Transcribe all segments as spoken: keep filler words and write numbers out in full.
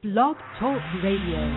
Blog Talk Radio.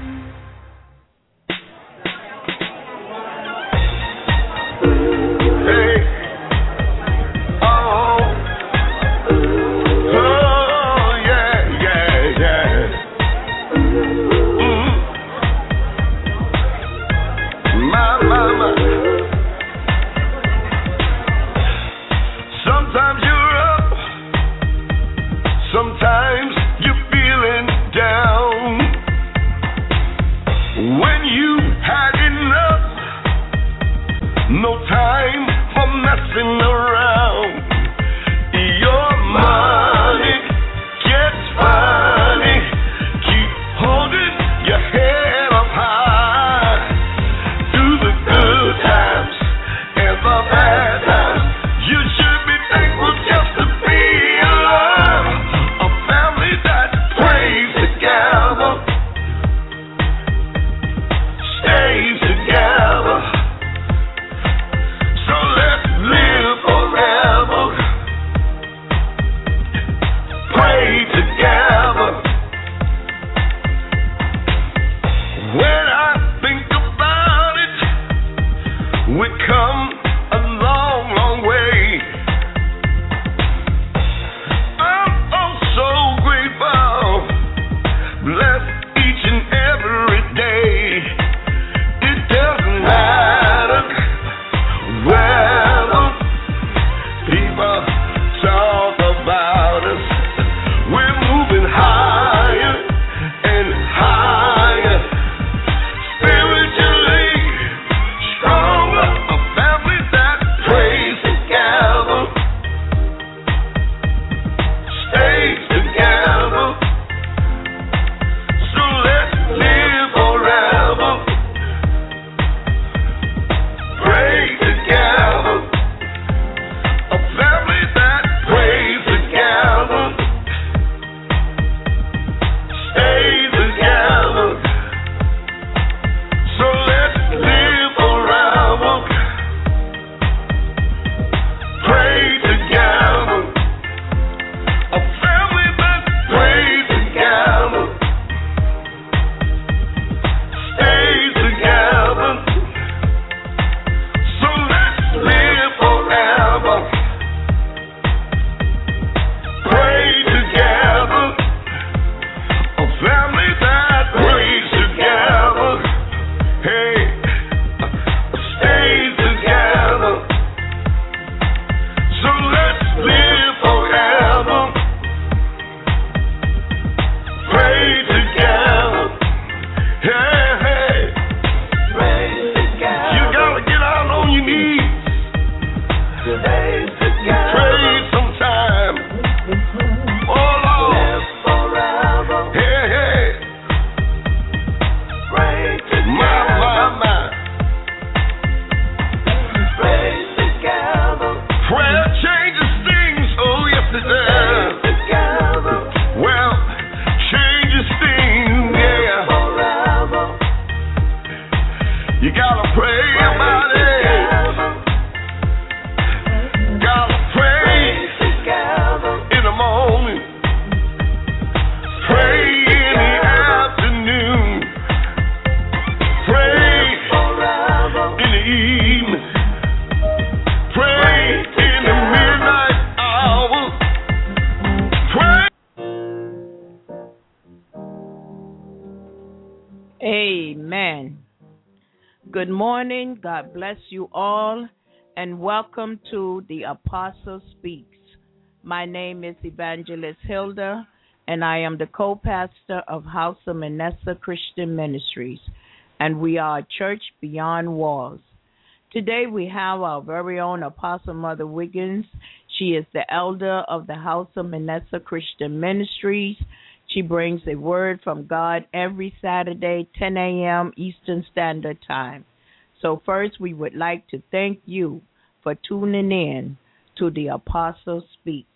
Good morning. God bless you all, and welcome to the Apostle Speaks. My name is Evangelist Hilda, and I am the co-pastor of House of Manasseh Christian Ministries, and we are a church beyond walls. Today we have our very own Apostle Mother Wiggins. She is the elder of the House of Manasseh Christian Ministries. She brings a word from God every Saturday, ten a.m. Eastern Standard Time. So first, we would like to thank you for tuning in to the Apostle Speaks.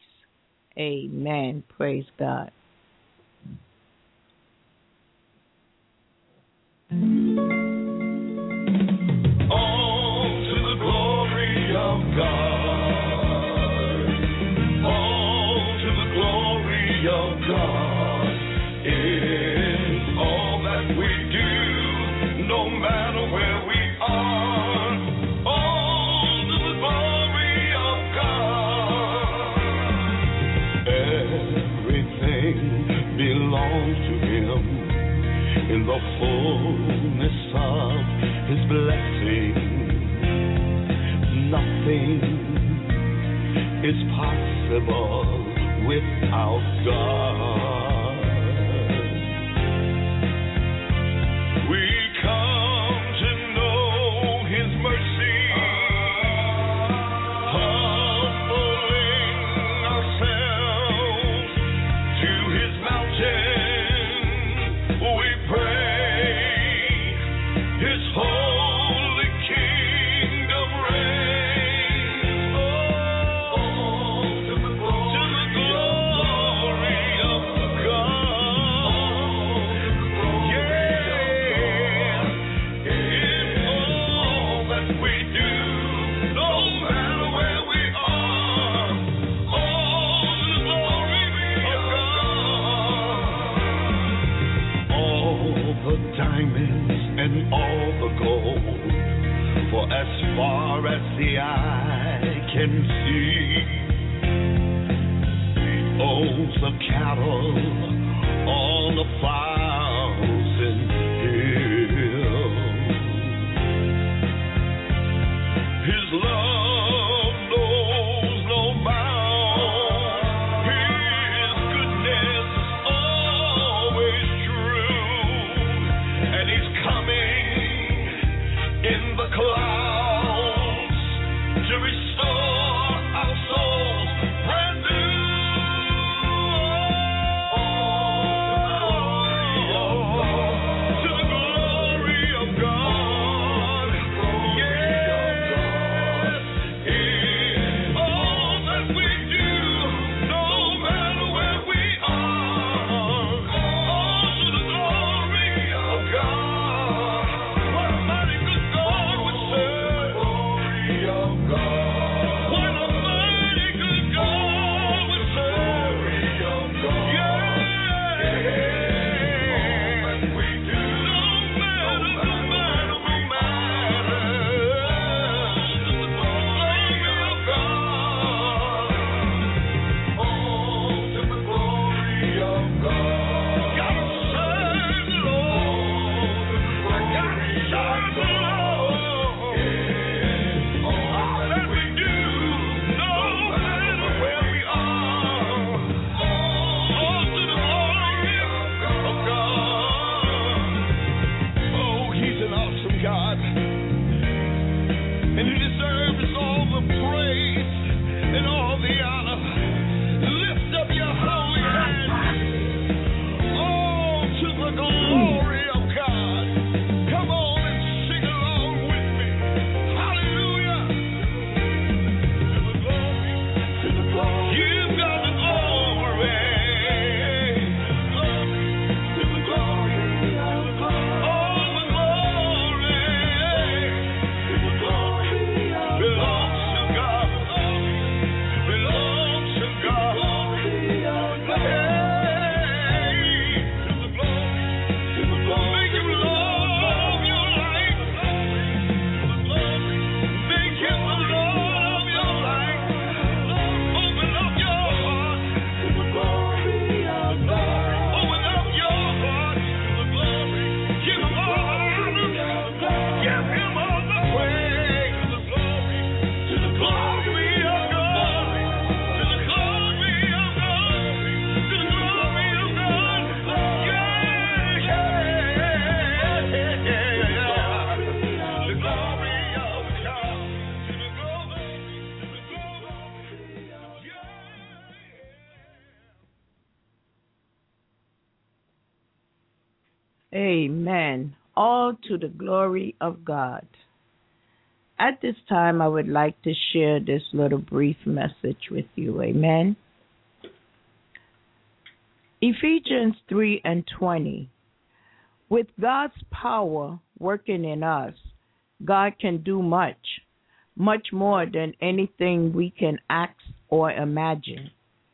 Amen. Praise God. All to the glory of God. All to the glory of God. Yeah. belongs to him in the fullness of his blessing. Nothing is possible without God. We come to know his mercy, humbling ourselves to his mountain. We pray his holy kingdom reign. Oh, to the glory of God. Yeah, in all that we do, no matter where we are. Oh, to the glory of God. All the diamonds and all the gold, for as far as the eye can see, he owns the cattle on a thousand hills. His love knows no bounds. His goodness always true, and he's coming in the clouds to restore our souls brand new. To the glory of God. Yes, in all that we do, no matter where we are. Oh, to the glory of God. What a mighty good God we serve. Glory of God. What a mighty good God we serve. Glory of God. Yeah. All that we do, no matter, no matter, no matter. To the glory of God. Oh, to the glory of God. Gotta serve the Lord. I gotta serve the Lord. All that we do, no matter where we are. Oh, to the glory of God. Oh, he's an awesome God, and he deserves all the praise and all the honor. Lift up your holy hands. Oh, to the glory of God. Come on and sing along with me. Hallelujah. To the glory, to the glory. You've got the glory. To the glory, all the glory. To the glory belongs to God. Belongs to God. Hey, to the glory, to the glory. Make him love your life. To the glory. Make him the Lord of your life. Open up your heart. To the glory of God. Open up your heart. To the glory. Give him all the honor. Give him all the praise. To the glory. To the glory of God. To the glory of God. To the glory of God. Yeah, yeah, yeah, yeah. To the glory of God. To the glory, to the glory. Yeah. Amen. All to the glory of God. At this time, I would like to share this little brief message with you. Amen. Ephesians three and twenty. With God's power working in us, God can do much, much more than anything we can ask or imagine.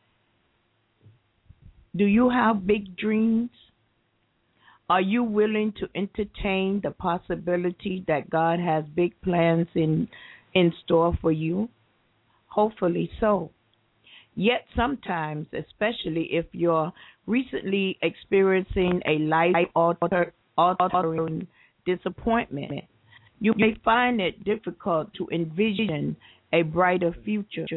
Do you have big dreams? Are you willing to entertain the possibility that God has big plans in in store for you? Hopefully so. Yet sometimes, especially if you're recently experiencing a life-altering disappointment, you may find it difficult to envision a brighter future.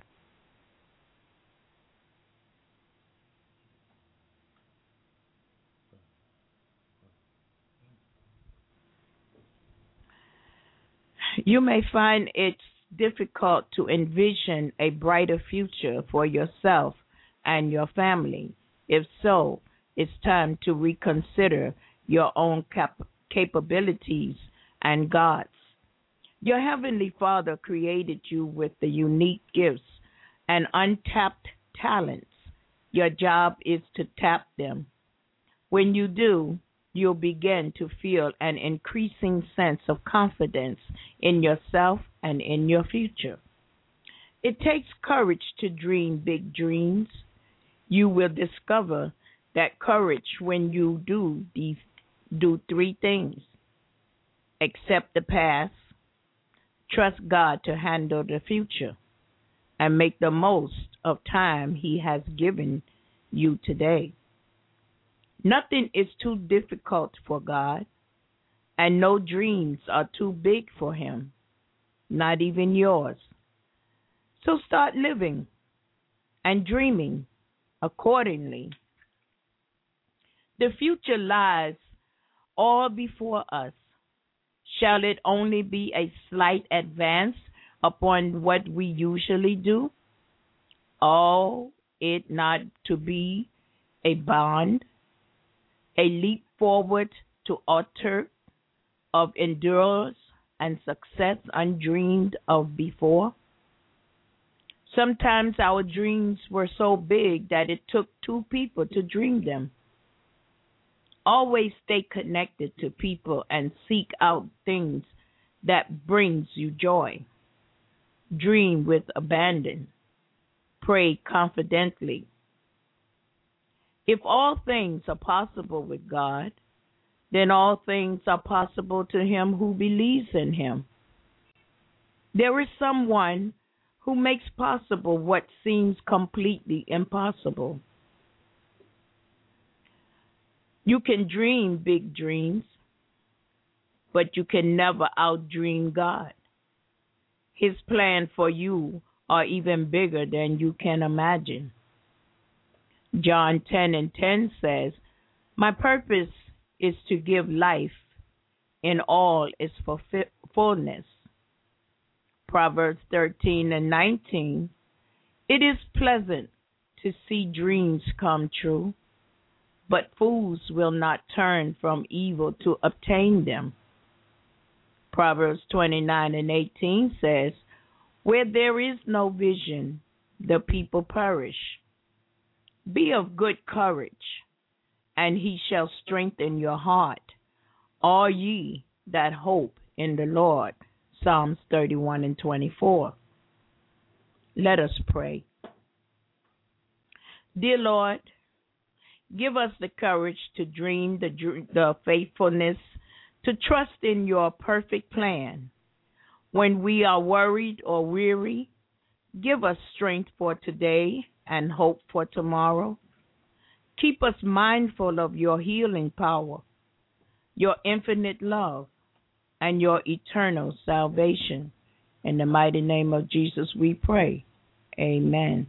You may find it's difficult to envision a brighter future for yourself and your family. If so, it's time to reconsider your own cap- capabilities and God's. Your Heavenly Father created you with the unique gifts and untapped talents. Your job is to tap them. When you do, you'll begin to feel an increasing sense of confidence in yourself and in your future. It takes courage to dream big dreams. You will discover that courage when you do these do three things. Accept the past, trust God to handle the future, and make the most of time He has given you today. Nothing is too difficult for God, and no dreams are too big for Him, not even yours. So start living and dreaming accordingly. The future lies all before us. Shall it only be a slight advance upon what we usually do? Ought it not to be a bond, a leap forward to utter of endurance and success undreamed of before? Sometimes our dreams were so big that it took two people to dream them. Always stay connected to people and seek out things that brings you joy. Dream with abandon. Pray confidently. If all things are possible with God, then all things are possible to him who believes in him. There is someone who makes possible what seems completely impossible. You can dream big dreams, but you can never outdream God. His plan for you are even bigger than you can imagine. John ten and ten says, "My purpose is to give life in all its fullness." Proverbs thirteen and nineteen, "It is pleasant to see dreams come true, but fools will not turn from evil to obtain them." Proverbs twenty-nine and eighteen says, "Where there is no vision, the people perish. Be of good courage, and he shall strengthen your heart, all ye that hope in the Lord." Psalms thirty-one and twenty-four. Let us pray. Dear Lord, give us the courage to dream the, the faithfulness, to trust in your perfect plan. When we are worried or weary, give us strength for today and hope for tomorrow. Keep us mindful of your healing power, your infinite love, and your eternal salvation. In the mighty name of Jesus we pray. Amen.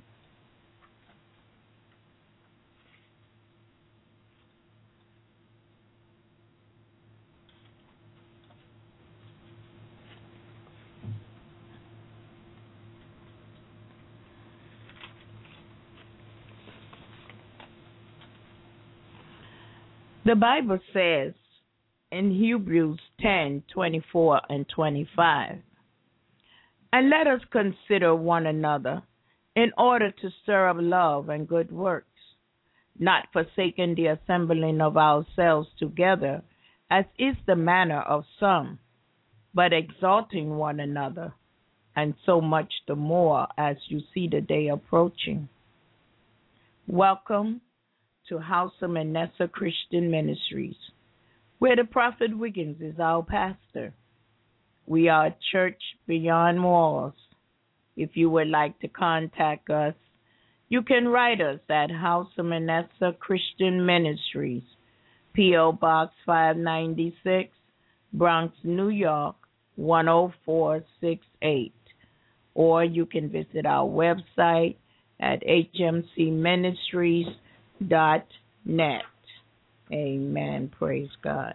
The Bible says in Hebrews ten, twenty-four and twenty-five, "And let us consider one another in order to stir up love and good works, not forsaking the assembling of ourselves together, as is the manner of some, but exalting one another, and so much the more as you see the day approaching." Welcome to House of Manasseh Christian Ministries, where the Prophet Wiggins is our pastor. We are a church beyond walls. If you would like to contact us, You can write us at House of Manasseh Christian Ministries, P O. Box five ninety-six, Bronx, New York, one oh four six eight. Or you can visit our website at h m c ministries dot net. Amen. Praise God.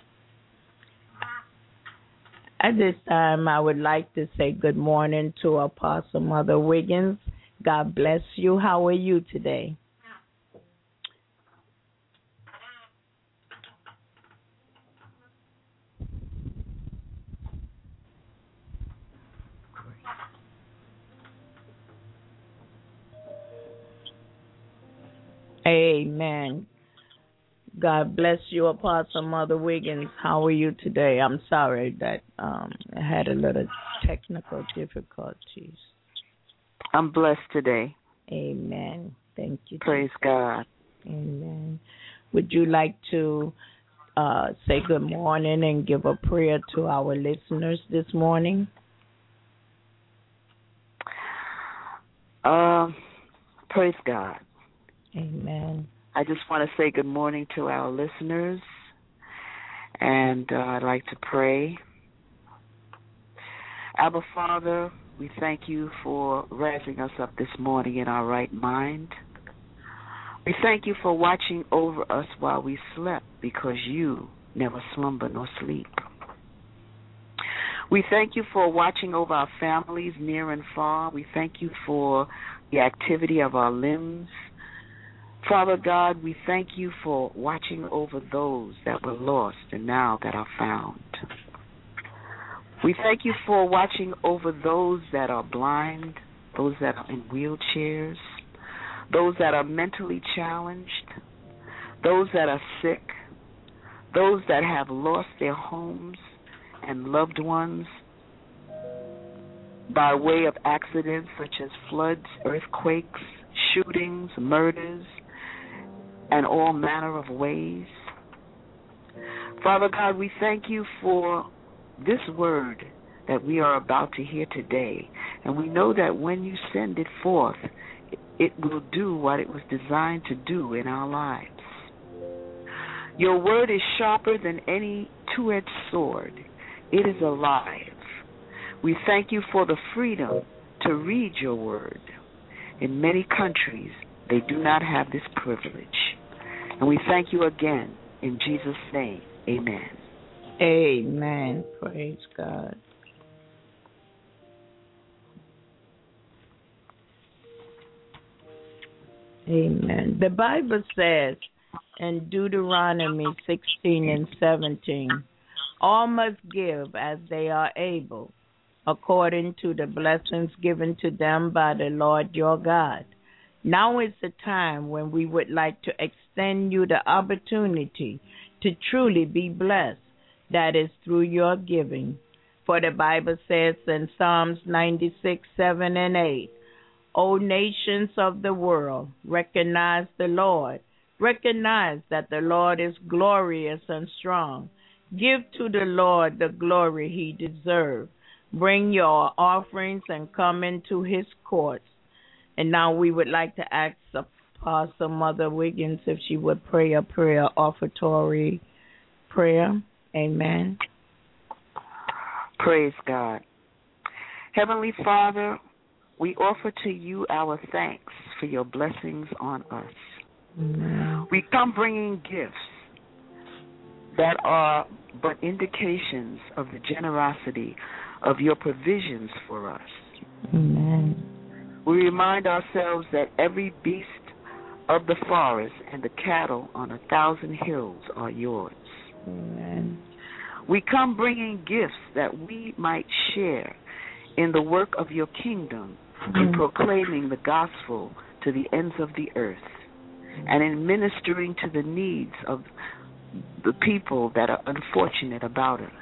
At this time, I would like to say good morning to Apostle Mother Wiggins. God bless you. How are you today? Amen. God bless you, Apostle Mother Wiggins. How are you today? I'm sorry that um, I had a little technical difficulties. I'm blessed today. Amen. Thank you. Praise God. Amen. Would you like to uh, say good morning and give a prayer to our listeners this morning? Uh, praise God. Amen. I just want to say good morning to our listeners, and uh, I'd like to pray. Abba Father, we thank you for raising us up this morning in our right mind. We thank you for watching over us while we slept, because you never slumber nor sleep. We thank you for watching over our families near and far. We thank you for the activity of our limbs. Father God, we thank you for watching over those that were lost and now that are found. We thank you for watching over those that are blind, those that are in wheelchairs, those that are mentally challenged, those that are sick, those that have lost their homes and loved ones by way of accidents such as floods, earthquakes, shootings, murders, and all manner of ways. Father God, we thank you for this word that we are about to hear today. And we know that when you send it forth, it will do what it was designed to do in our lives. Your word is sharper than any two-edged sword. It is alive. We thank you for the freedom to read your word. In many countries, they do not have this privilege. And we thank you again in Jesus' name. Amen. Amen. Praise God. Amen. The Bible says in Deuteronomy sixteen and seventeen, all must give as they are able, according to the blessings given to them by the Lord your God. Now is the time when we would like to extend you the opportunity to truly be blessed, that is through your giving. For the Bible says in Psalms ninety-six, seven and eight, O nations of the world, recognize the Lord. Recognize that the Lord is glorious and strong. Give to the Lord the glory he deserves. Bring your offerings and come into his courts. And now we would like to ask Apostle Mother Wiggins if she would pray a prayer, offertory prayer. Amen. Praise God. Heavenly Father, we offer to you our thanks for your blessings on us. Amen. We come bringing gifts that are but indications of the generosity of your provisions for us. Amen. We remind ourselves that every beast of the forest and the cattle on a thousand hills are yours. Amen. We come bringing gifts that we might share in the work of your kingdom, mm-hmm. in proclaiming the gospel to the ends of the earth, and in ministering to the needs of the people that are unfortunate about us.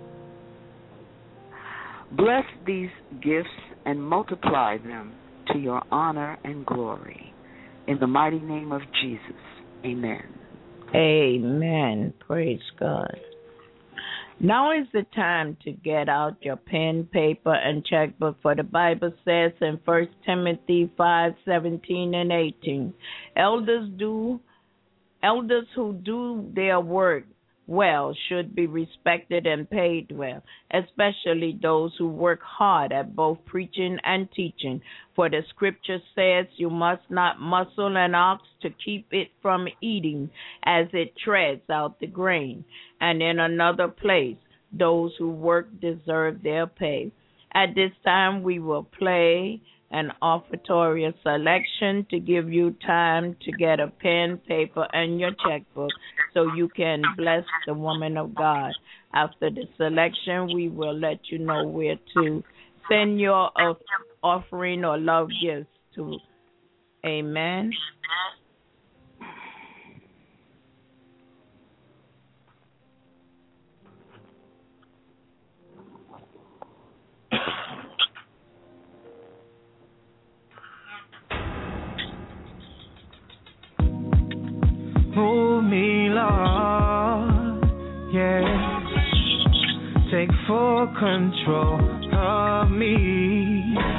Bless these gifts and multiply them to your honor and glory. In the mighty name of Jesus, amen. Amen. Praise God. Now is the time to get out your pen, paper, and checkbook, for the Bible says in First Timothy five seventeen and eighteen, elders do elders who do their work well should be respected and paid well, especially those who work hard at both preaching and teaching. For the scripture says, you must not muzzle an ox to keep it from eating as it treads out the grain. And in another place, those who work deserve their pay. At this time, we will play an offertory selection to give you time to get a pen, paper, and your checkbook so you can bless the woman of God. After the selection, we will let you know where to send your uh, offering or love gifts to. Amen. Move me, Lord, yeah. Take full control of me.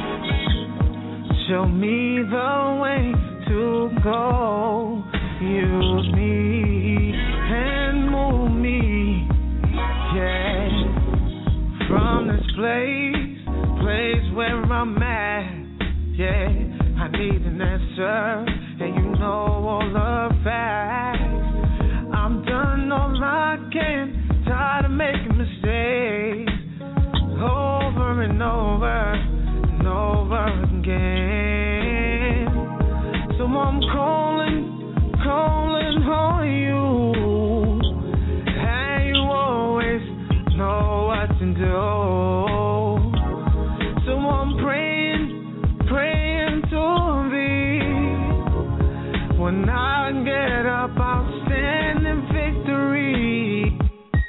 Show me the way to go. Use me and move me, yeah. From this place, place where I'm at, yeah. I need an answer, and you know all the facts. I'm done all I can, tired of making mistakes, over and over and over again. So I'm calling, calling on you, and you always know what to do. So I'm praying, praying to thee. When I get up, I'll stand in victory.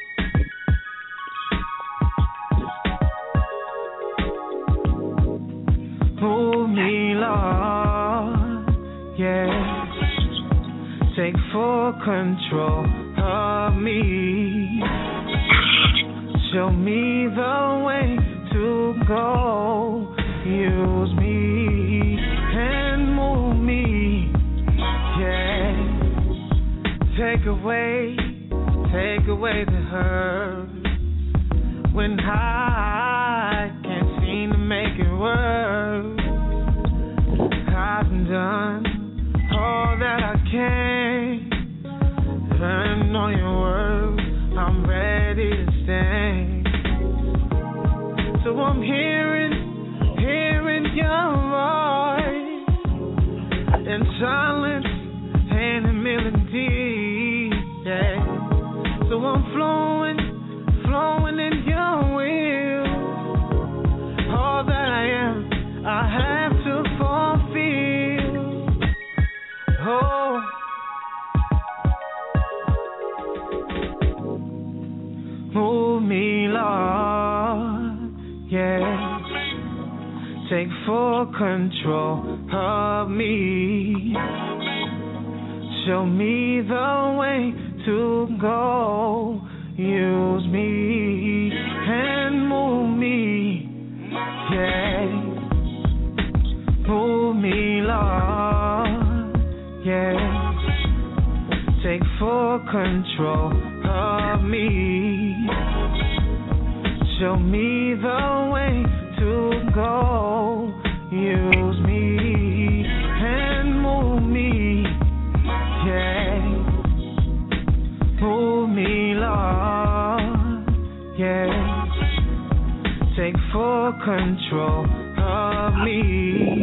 Move me, Lord, yeah. Take full control of me. Show me the way to go. Use me and move me, yeah. Take away, take away the hurt when I can't seem to make it work. I've done all that I can, and on your word, I'm ready to stand. So I'm hearing, hearing your voice in silence and in melody, yeah. So I'm flowing, flowing in your will. All that I am, I have to fulfill. Oh, move me, Lord, yeah. Take full control of me. Show me the way to go. Use me and move me, yeah. Move me, Lord, yeah. Take full control of me. Show me the way to go. Use me and move me, yeah. Move me, Lord, yeah. Take full control of me.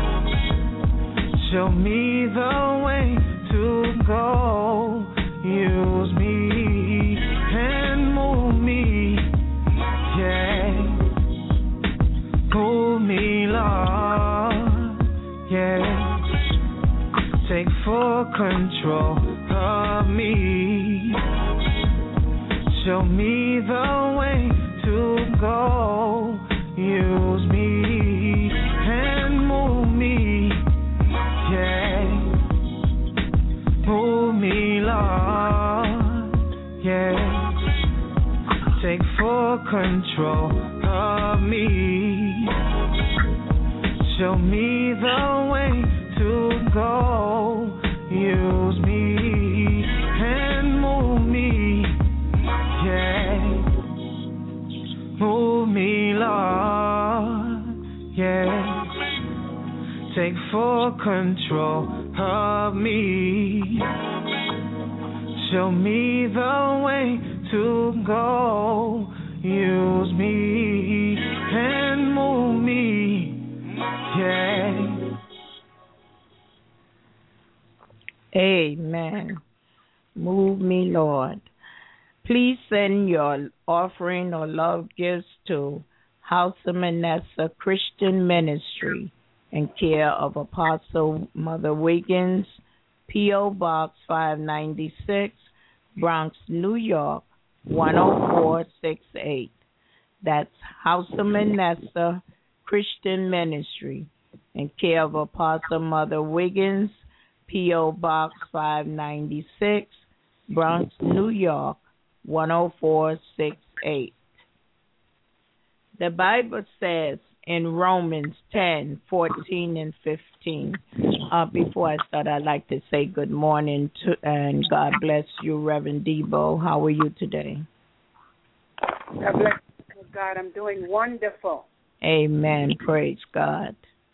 Show me the way to go. Use me and move me, yeah. Move me, Lord, yeah. Take full control of me. Show me the way to go. Use me and move me, yeah. Move me, Lord, yeah. Take full control of me. Show me the way to go. Use me and move me. Yeah. Move me, Lord. Yeah. Take full control of me. Show me the way to go. Use me and move me. Yeah. Amen. Move me, Lord. Please send your offering or love gifts to House of Manasseh Christian Ministry in care of Apostle Mother Wiggins, P O. Box five ninety-six, Bronx, New York, one oh four six eight. That's House of Manasseh Christian Ministry in care of Apostle Mother Wiggins, P O. Box five ninety-six, Bronx, New York, one oh four six eight. The Bible says in Romans ten, fourteen, and fifteen. Uh, before I start, I'd like to say good morning to and God bless you, Reverend Debo. How are you today? God bless you, God. I'm doing wonderful. Amen. Praise God.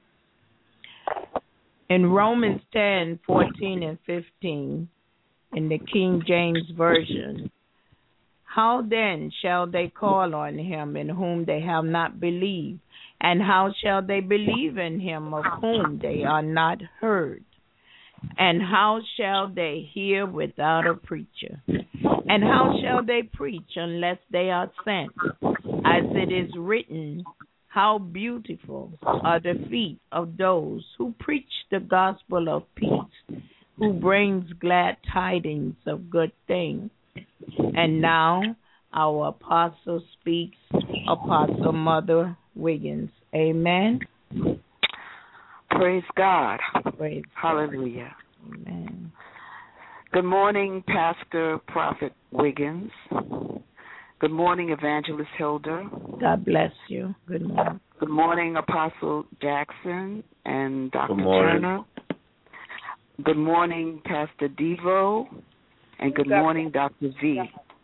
In Romans ten, fourteen, and fifteen, in the King James Version, how then shall they call on him in whom they have not believed? And how shall they believe in him of whom they are not heard? And how shall they hear without a preacher? And how shall they preach unless they are sent? As it is written, how beautiful are the feet of those who preach the gospel of peace, who brings glad tidings of good things. And now our apostle speaks, Apostle Mother Wiggins. Amen. Praise God. Praise Hallelujah. God. Amen. Good morning, Pastor Prophet Wiggins. Good morning, Evangelist Hilda. God bless you. Good morning. Good morning, Apostle Jackson and Doctor Good morning. Turner. Good morning, Pastor Devo. And good morning, Doctor V.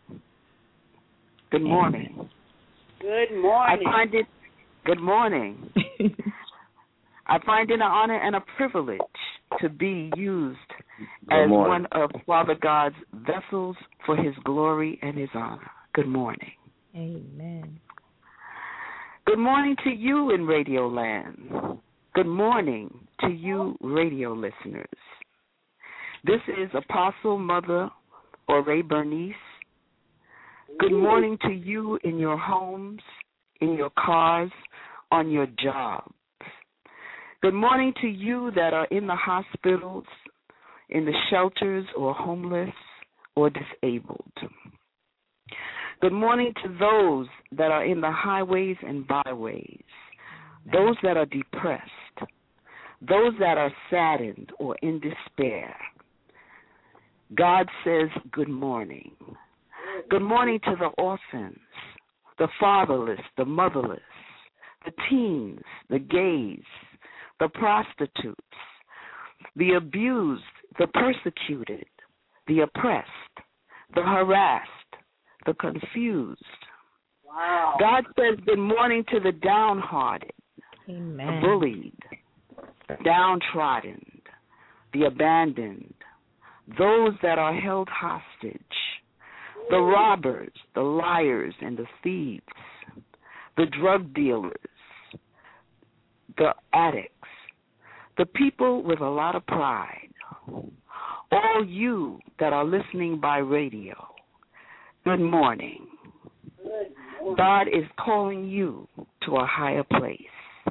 Good morning. Good I morning. find it, good morning. I find it an honor and a privilege to be used Good as morning. one of Father God's vessels for his glory and his honor. Good morning. Amen. Good morning to you in Radio Land. Good morning to you, radio listeners. This is Apostle Mother Ore Bernice. Good morning to you in your homes, in your cars, on your jobs. Good morning to you that are in the hospitals, in the shelters, or homeless or disabled. Good morning to those that are in the highways and byways, those that are depressed, those that are saddened or in despair. God says good morning. Good morning to the orphans, the fatherless, the motherless, the teens, the gays, the prostitutes, the abused, the persecuted, the oppressed, the harassed, the confused. Wow. God says good morning to the downhearted, Amen. the bullied, downtrodden, the abandoned, those that are held hostage, the robbers, the liars, and the thieves, the drug dealers, the addicts, the people with a lot of pride, all you that are listening by radio, good morning. God is calling you to a higher place.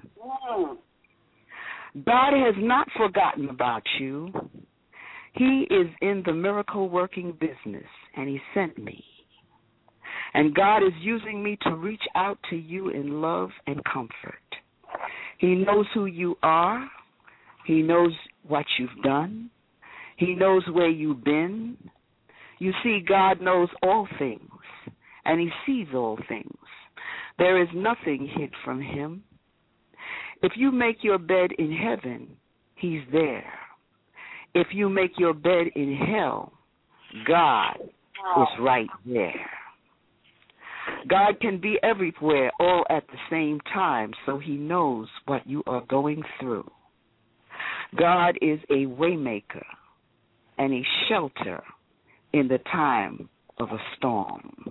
God has not forgotten about you. He is in the miracle-working business, and he sent me. And God is using me to reach out to you in love and comfort. He knows who you are. He knows what you've done. He knows where you've been. You see, God knows all things, and he sees all things. There is nothing hid from him. If you make your bed in heaven, he's there. If you make your bed in hell, God is right there. God can be everywhere all at the same time, so he knows what you are going through. God is a waymaker and a shelter in the time of a storm.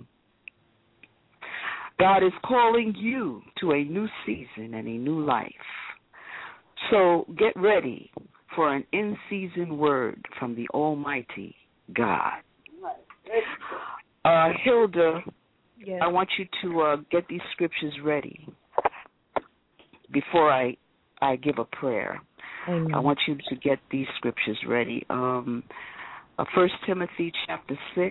God is calling you to a new season and a new life. So get ready for an in-season word from the Almighty God. Uh, Hilda, yes. I want you to uh, get these scriptures ready before I, I give a prayer. Amen. I want you to get these scriptures ready. Um, uh, First Timothy chapter six,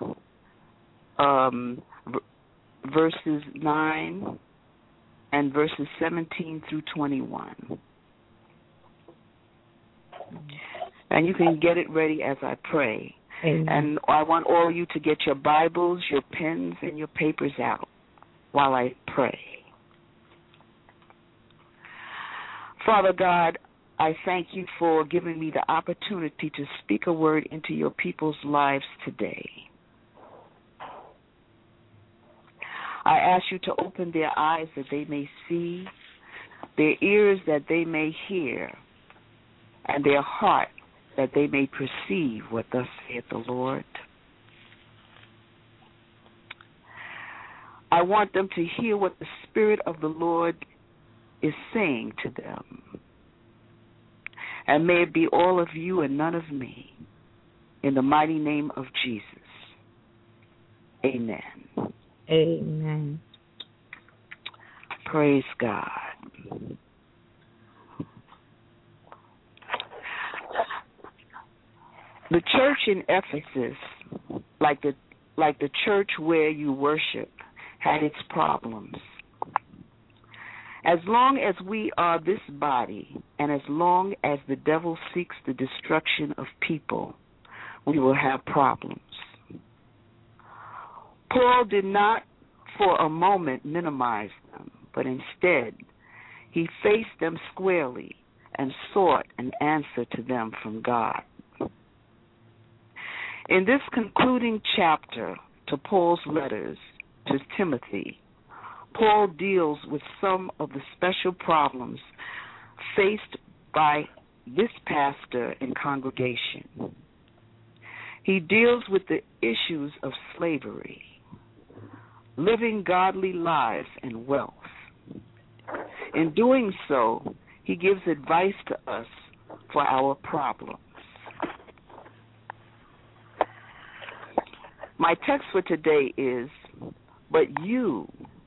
um, v- verses nine and verses seventeen through twenty-one. And you can get it ready as I pray. Amen. And I want all of you to get your Bibles, your pens, and your papers out while I pray. Father God, I thank you for giving me the opportunity to speak a word into your people's lives today. I ask you to open their eyes that they may see, their ears that they may hear, and their heart that they may perceive what thus saith the Lord. I want them to hear what the Spirit of the Lord is saying to them. And may it be all of you and none of me. In the mighty name of Jesus. Amen. Amen. Praise God. The church in Ephesus, like the like the church where you worship, had its problems. As long as we are this body, and as long as the devil seeks the destruction of people, we will have problems. Paul did not for a moment minimize them, but instead he faced them squarely and sought an answer to them from God. In this concluding chapter to Paul's letters to Timothy, Paul deals with some of the special problems faced by this pastor and congregation. He deals with the issues of slavery, living godly lives, and wealth. In doing so, he gives advice to us for our problems. My text for today is, "But you,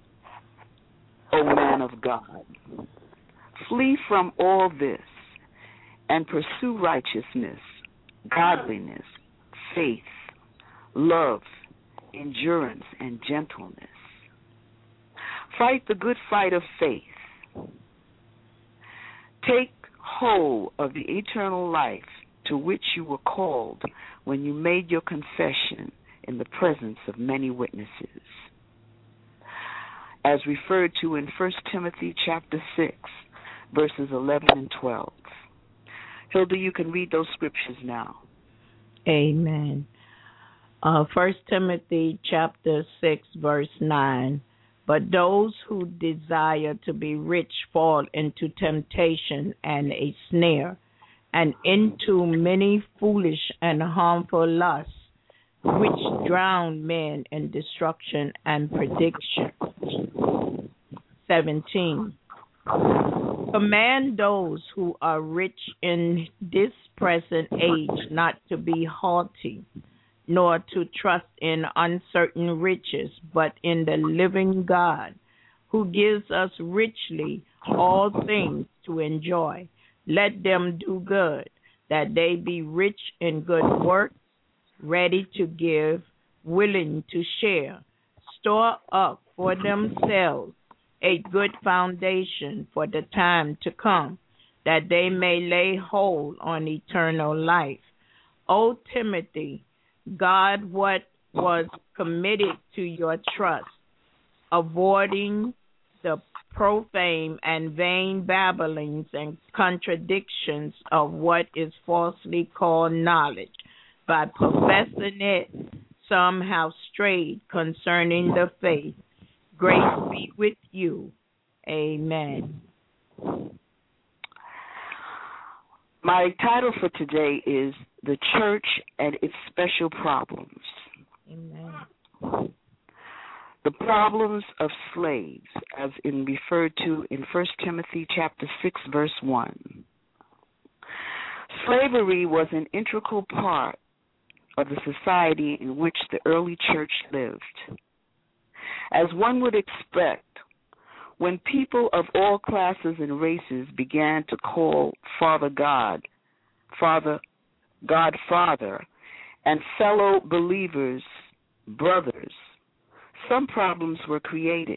O man of God, flee from all this and pursue righteousness, godliness, faith, love, endurance, and gentleness. Fight the good fight of faith. Take hold of the eternal life to which you were called when you made your confession in the presence of many witnesses." As referred to in First Timothy chapter six, verses eleven and twelve. Hilda, you can read those scriptures now. Amen. Uh, First Timothy chapter six, verse nine. "But those who desire to be rich fall into temptation and a snare, and into many foolish and harmful lusts, which drown men in destruction and perdition." seventeen. "Command those who are rich in this present age not to be haughty, nor to trust in uncertain riches, but in the living God, who gives us richly all things to enjoy. Let them do good, that they be rich in good works, ready to give, willing to share, store up for themselves a good foundation for the time to come, that they may lay hold on eternal life. O Timothy, guard what was committed to your trust, avoiding the profane and vain babblings and contradictions of what is falsely called knowledge. By professing it, some have strayed concerning the faith. Grace be with you. Amen. My title for today is The Church and Its Special Problems. Amen. The problems of slaves, as in referred to in First Timothy chapter six, verse one. Slavery was an integral part of the society in which the early church lived. As one would expect, when people of all classes and races began to call Father God, Father, God Father, and fellow believers, brothers, some problems were created.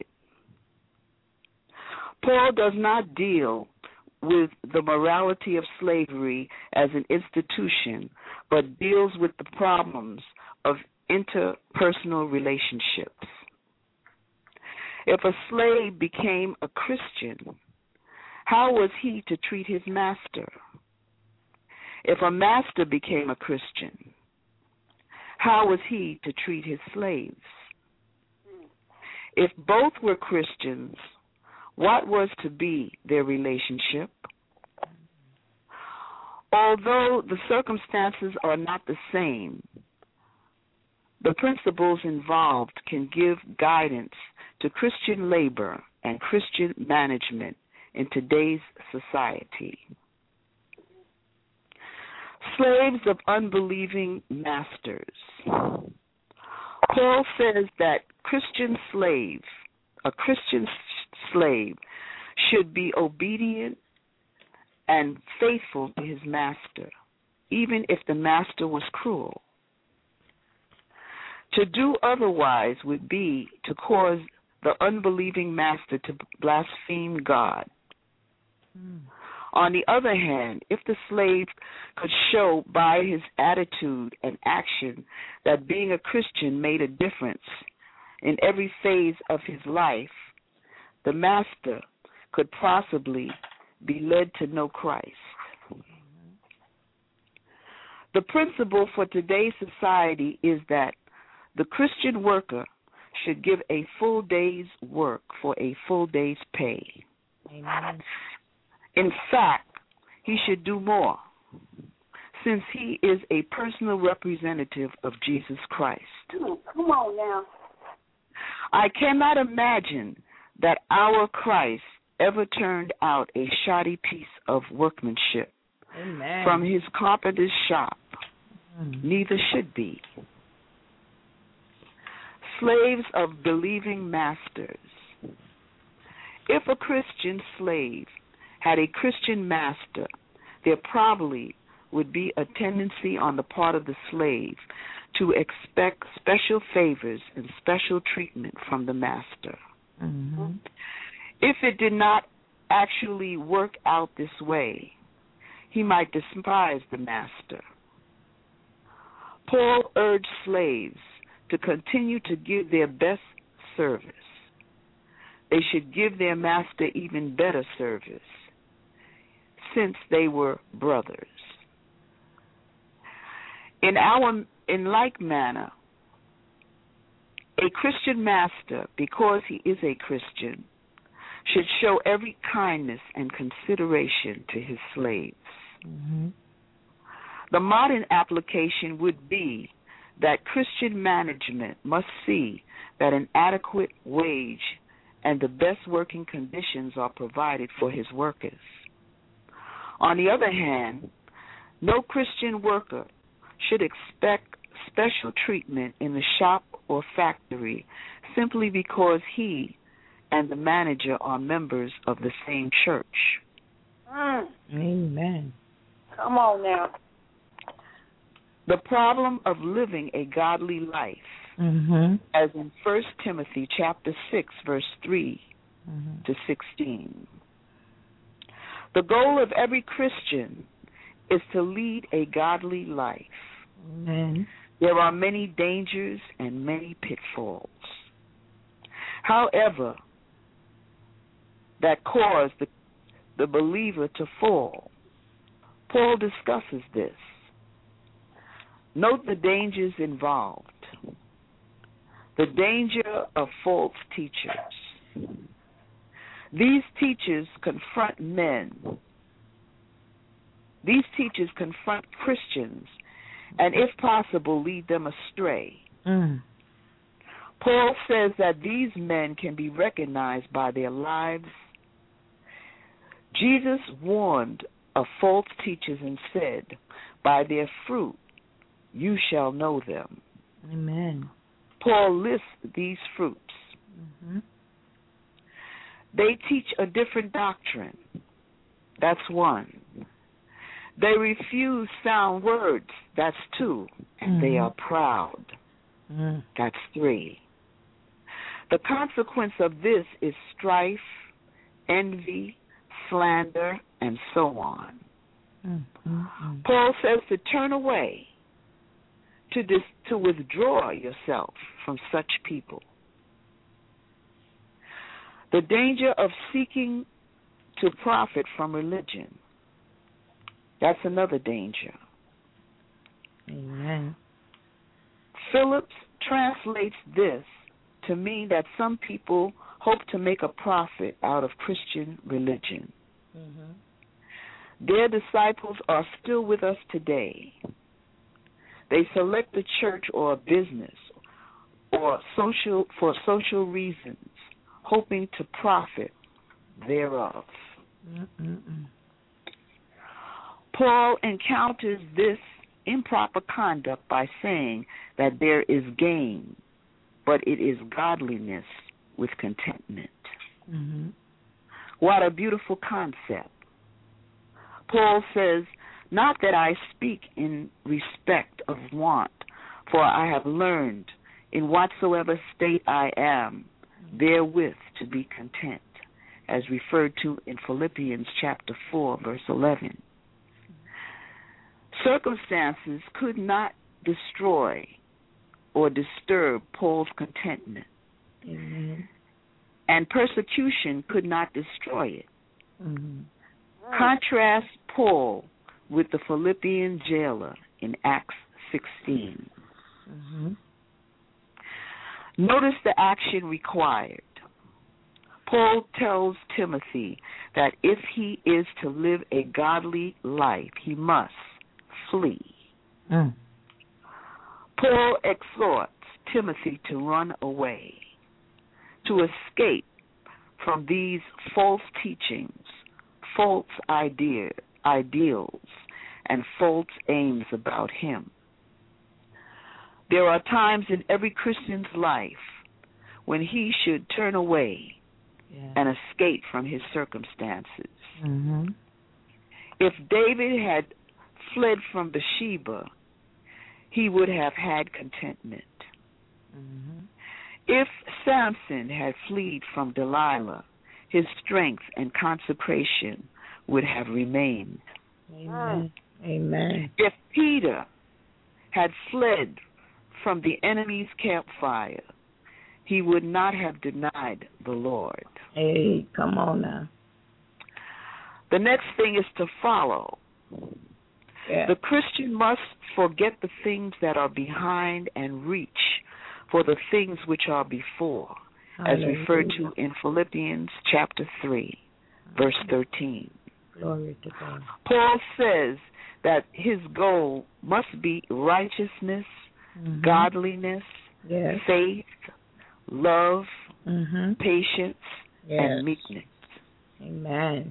Paul does not deal with the morality of slavery as an institution, but deals with the problems of interpersonal relationships. If a slave became a Christian, how was he to treat his master? If a master became a Christian, how was he to treat his slaves? If both were Christians, what was to be their relationship? Although the circumstances are not the same, the principles involved can give guidance to Christian labor and Christian management in today's society. Slaves of unbelieving masters. Paul says that Christian slave, a Christian slave, should be obedient and faithful to his master, even if the master was cruel. To do otherwise would be to cause the unbelieving master to blaspheme God. Mm. On the other hand, if the slave could show by his attitude and action that being a Christian made a difference in every phase of his life, the master could possibly be led to know Christ. The principle for today's society is that the Christian worker should give a full day's work for a full day's pay. Amen. In fact, he should do more, since he is a personal representative of Jesus Christ. Come on now. I cannot imagine that our Christ ever turned out a shoddy piece of workmanship Amen. from his carpenter's shop. Mm. Neither should be. Slaves of believing masters. If a Christian slave had a Christian master, there probably would be a tendency on the part of the slave to expect special favors and special treatment from the master. Mm-hmm. If it did not actually work out this way, he might despise the master. Paul urged slaves to continue to give their best service. They should give their master even better service, since they were brothers. In our in like manner, a Christian master, because he is a Christian, should show every kindness and consideration to his slaves. Mm-hmm. The modern application would be that Christian management must see that an adequate wage and the best working conditions are provided for his workers. On the other hand, no Christian worker should expect special treatment in the shop or factory simply because he and the manager are members of the same church. Mm. Amen. Come on now. The problem of living a godly life, Mm-hmm. as in First Timothy chapter six, verse three Mm-hmm. to sixteen. The goal of every Christian is to lead a godly life. Amen. There are many dangers and many pitfalls. However, that cause the, the believer to fall. Paul discusses this. Note the dangers involved. The danger of false teachers. These teachers confront men. These teachers confront Christians and, if possible, lead them astray. Mm. Paul says that these men can be recognized by their lives. Jesus warned of false teachers and said, by their fruit you shall know them. Amen. Paul lists these fruits. Mm-hmm. They teach a different doctrine. That's one. They refuse sound words. That's two. And mm-hmm. they are proud. Mm. That's three. The consequence of this is strife, envy, slander, and so on. Mm-hmm. Paul says to turn away, to dis- to withdraw yourself from such people. The danger of seeking to profit from religion. That's another danger. Amen. Phillips translates this to mean that some people hope to make a profit out of Christian religion. Mm-hmm. Their disciples are still with us today. They select a church or a business or social for social reasons, hoping to profit thereof. Mm-mm-mm. Paul encounters this improper conduct by saying that there is gain, but it is godliness with contentment. Mm-hmm. What a beautiful concept. Paul says, not that I speak in respect of want, for I have learned in whatsoever state I am, therewith to be content, as referred to in Philippians chapter four, verse eleven. Circumstances could not destroy or disturb Paul's contentment. Amen. And persecution could not destroy it. Mm-hmm. Contrast Paul with the Philippian jailer in Acts sixteen. Mm-hmm. Notice the action required. Paul tells Timothy that if he is to live a godly life, he must flee. Mm. Paul exhorts Timothy to run away, to escape from these false teachings, false idea, ideals, and false aims about him. There are times in every Christian's life when he should turn away yeah. and escape from his circumstances. Mm-hmm. If David had fled from Bathsheba, he would have had contentment. Mm-hmm. If Samson had fled from Delilah, his strength and consecration would have remained. Amen. Amen. If Peter had fled from the enemy's campfire, he would not have denied the Lord. Hey, come on now. The next thing is to follow. Yeah. The Christian must forget the things that are behind and reach for the things which are before, Hallelujah. as referred to in Philippians chapter three, verse thirteen. Glory to God. Paul says that his goal must be righteousness, Mm-hmm. godliness, yes. faith, love, mm-hmm. patience, yes. and meekness. Amen.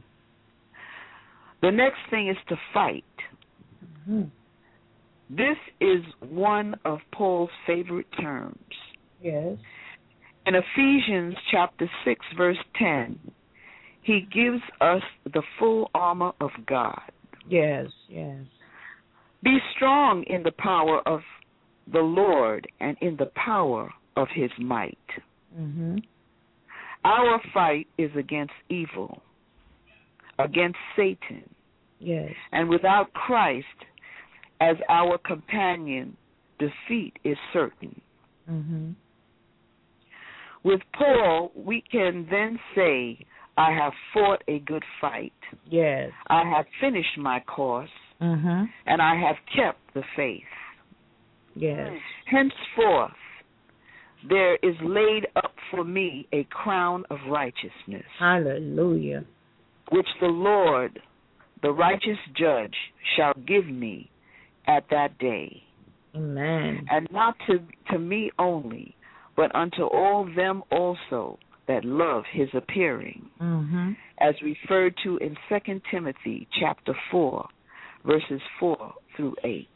The next thing is to fight. Mm-hmm. This is one of Paul's favorite terms. Yes. In Ephesians chapter six, verse ten, he gives us the full armor of God. Yes, yes. Be strong in the power of the Lord and in the power of his might. Mm-hmm. Our fight is against evil, against Satan. Yes. And without Christ as our companion, defeat is certain. Mm-hmm. With Paul, we can then say, I have fought a good fight. Yes. I have finished my course, Mm-hmm. and I have kept the faith. Yes. Henceforth, there is laid up for me a crown of righteousness, Hallelujah. which the Lord, the righteous judge, shall give me at that day. Amen. And not to, to me only, but unto all them also that love his appearing, Mm-hmm. as referred to in Second Timothy chapter four, verses four through eight.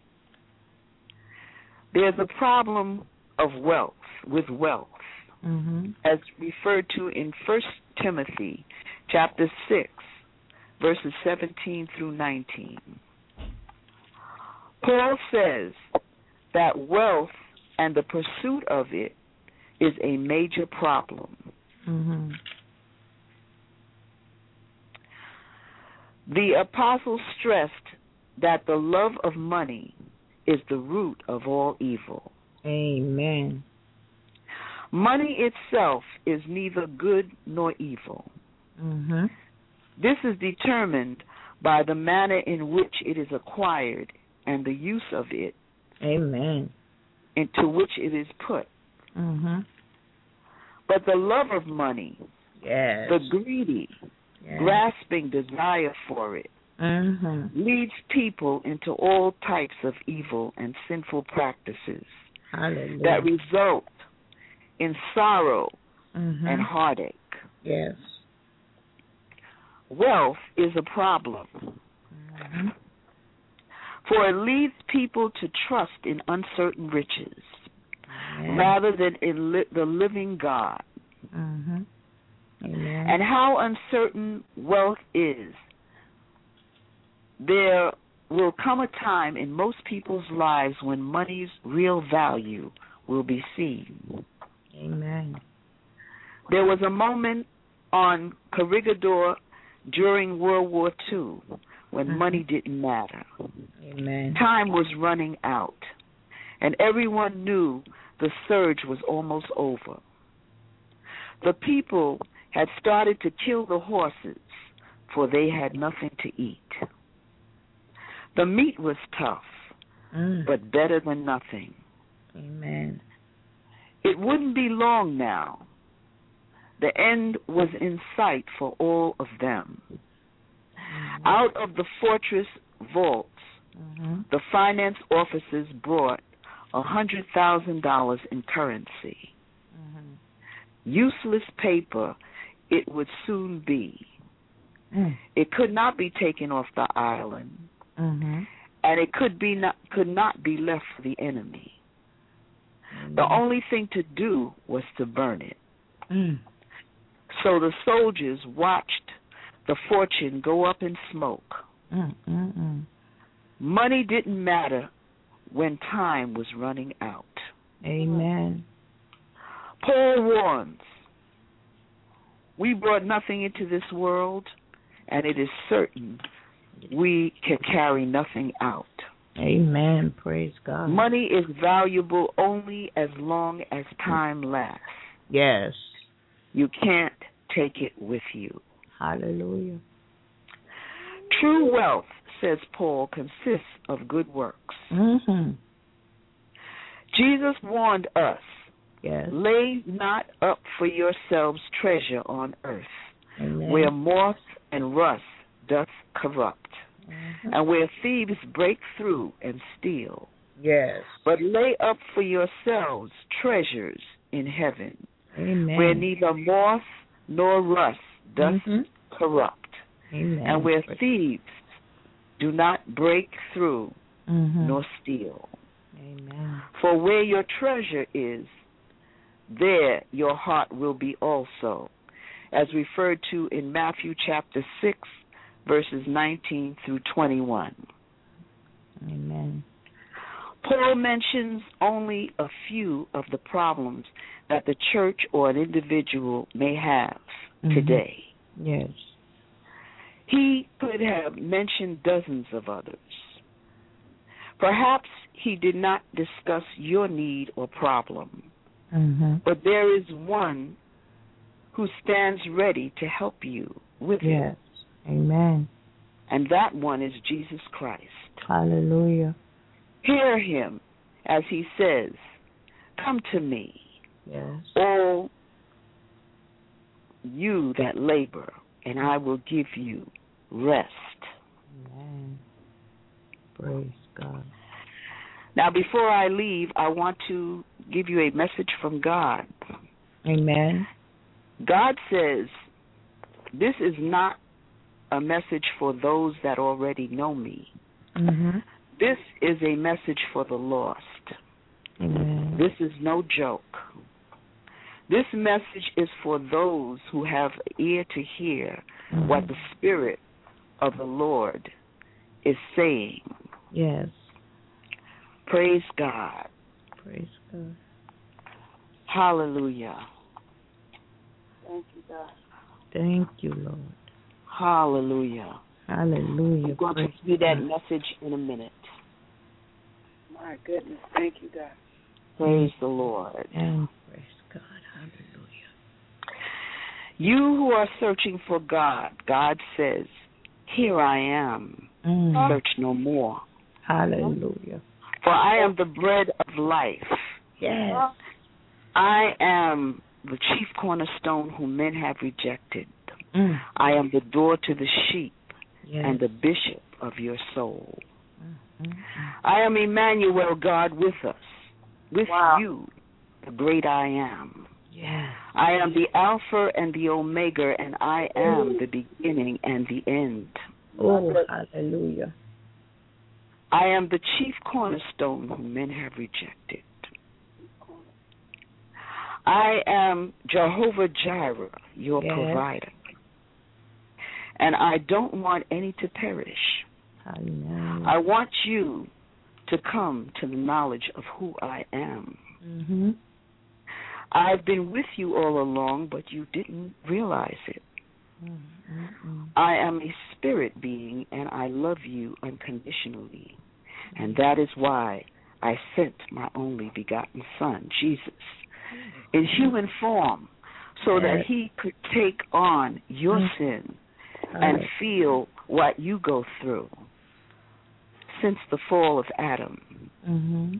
There's a problem of wealth with wealth, Mm-hmm. as referred to in First Timothy chapter six, verses seventeen through nineteen. Paul says that wealth and the pursuit of it is a major problem. Mm-hmm. The apostle stressed that the love of money is the root of all evil. Amen. Money itself is neither good nor evil. Mm-hmm. This is determined by the manner in which it is acquired and the use of it Amen. into which it is put. Mm-hmm. But the love of money, Yes. the greedy, Yes. grasping desire for it, Mm-hmm. leads people into all types of evil and sinful practices Hallelujah. that result in sorrow Mm-hmm. and heartache. Yes. Wealth is a problem, Mm-hmm. for it leads people to trust in uncertain riches Amen. rather than in li- the living God. Mm-hmm. Amen. And how uncertain wealth is, there will come a time in most people's lives when money's real value will be seen. Amen. There was a moment on Corregidor during World War Two when Mhm. money didn't matter. Amen. Time was running out, and everyone knew the surge was almost over. The people had started to kill the horses, for they had nothing to eat. The meat was tough, Mm. but better than nothing. Amen. It wouldn't be long now. The end was in sight for all of them. Mm-hmm. Out of the fortress vaults, Mm-hmm. the finance officers brought one hundred thousand dollars in currency. Mm-hmm. Useless paper it would soon be. Mm. It could not be taken off the island, Mm-hmm. and it could be not could not be left for the enemy. Amen. The only thing to do was to burn it. Mm. So the soldiers watched the fortune go up in smoke. Mm, mm, mm. Money didn't matter when time was running out. Amen. Paul warns, we brought nothing into this world, and it is certain we can carry nothing out. Amen. Praise God. Money is valuable only as long as time lasts. Yes. You can't take it with you. Hallelujah. True wealth, says Paul, consists of good works. Mm-hmm. Jesus warned us, Yes. lay not up for yourselves treasure on earth, Amen. where moth and rust doth corrupt, Mhm. and where thieves break through and steal. Yes. But lay up for yourselves treasures in heaven, Amen. where neither moth nor rust doth Mhm. corrupt, Amen. and where thieves do not break through Mhm. nor steal. Amen. For where your treasure is, there your heart will be also, as referred to in Matthew chapter six, verses nineteen through twenty-one. Amen. Paul mentions only a few of the problems that the church or an individual may have Mhm. today. Yes. He could have mentioned dozens of others. Perhaps he did not discuss your need or problem, Mm-hmm. but there is one who stands ready to help you with Yes. it, Amen. and that one is Jesus Christ. Hallelujah. Hear him as he says, "Come to me, Yes. all you that labor, and I will give you rest." Amen. Praise God. Now, before I leave, I want to give you a message from God. Amen. God says, this is not a message for those that already know me. Mm-hmm. This is a message for the lost. Amen. This is no joke. This message is for those who have ear to hear Mm-hmm. what the Spirit of the Lord is saying. Yes. Praise God. Praise God. Hallelujah. Thank you, God. Thank you, Lord. Hallelujah. Hallelujah. I'm going Praise to read that God. message in a minute. My goodness. Thank you, God. Praise the Lord. And praise God. Hallelujah. You who are searching for God, God says, "Here I am. Mm. Search no more. Hallelujah. For I am the bread of life. Yes. I am the chief cornerstone whom men have rejected. Mm. I am the door to the sheep Yes. and the bishop of your soul. Mm, mm, mm. I am Emmanuel, God with us, with Wow. you, the great I am. Yes. I am the Alpha and the Omega, and I am the beginning and the end. Oh, hallelujah. I am the chief cornerstone whom men have rejected. I am Jehovah Jireh, your Yes. provider. And I don't want any to perish. Hallelujah. I want you to come to the knowledge of who I am. Mm-hmm. I've been with you all along, but you didn't realize it. Mm-hmm. I am a spirit being, and I love you unconditionally. And that is why I sent my only begotten Son, Jesus, in human form, so that Yes. he could take on your Mm. sin and feel what you go through since the fall of Adam. Mm-hmm.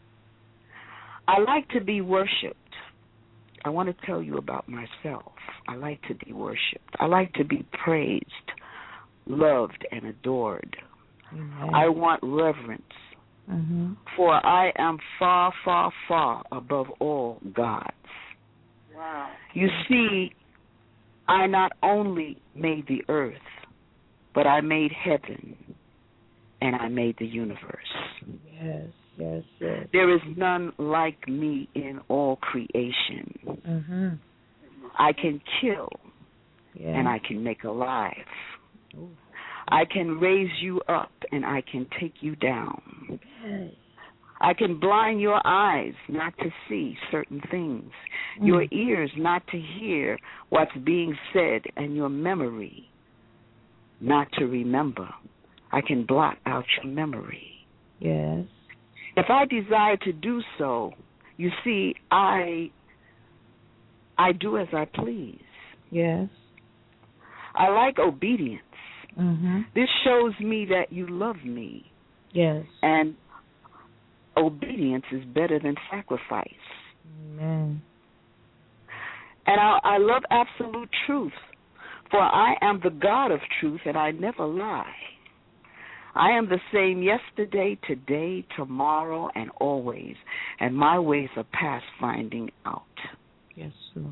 I like to be worshipped. I want to tell you about myself. I like to be worshipped. I like to be praised, loved, and adored. Amen. I want reverence, Mm-hmm. for I am far, far, far above all gods. Wow. You see, I not only made the earth, but I made heaven, and I made the universe. Yes, yes, yes. There is none like me in all creation. Mm-hmm. I can kill, Yes. and I can make alive. Ooh. I can raise you up, and I can take you down. Yes. I can blind your eyes not to see certain things, Mm. your ears not to hear what's being said, and your memory not to remember. I can blot out your memory. Yes. If I desire to do so, you see, I I do as I please. Yes. I like obedience. Mm-hmm. This shows me that you love me, Yes. and obedience is better than sacrifice. Amen. And I, I love absolute truth, for I am the God of truth, and I never lie. I am the same yesterday, today, tomorrow, and always, and my ways are past finding out. Yes, Lord.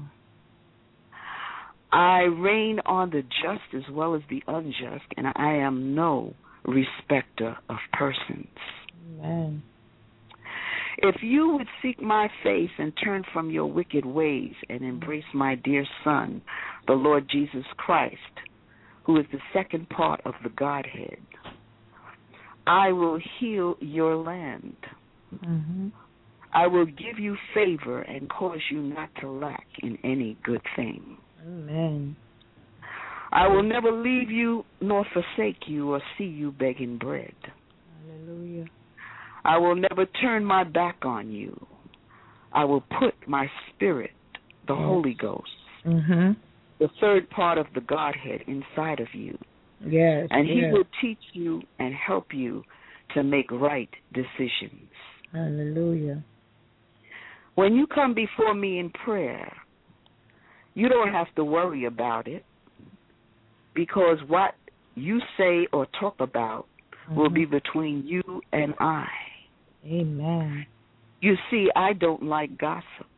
I reign on the just as well as the unjust, and I am no respecter of persons. Amen. If you would seek my face and turn from your wicked ways and embrace my dear Son, the Lord Jesus Christ, who is the second part of the Godhead, I will heal your land. Mm-hmm. I will give you favor and cause you not to lack in any good thing. Amen. I will never leave you nor forsake you or see you begging bread. Hallelujah. I will never turn my back on you. I will put my spirit, the Yes. Holy Ghost, Mm-hmm. the third part of the Godhead inside of you. Yes. And he yes. will teach you and help you to make right decisions. Hallelujah. When you come before me in prayer, you don't have to worry about it, because what you say or talk about Mm-hmm. will be between you and I. Amen. You see, I don't like gossip.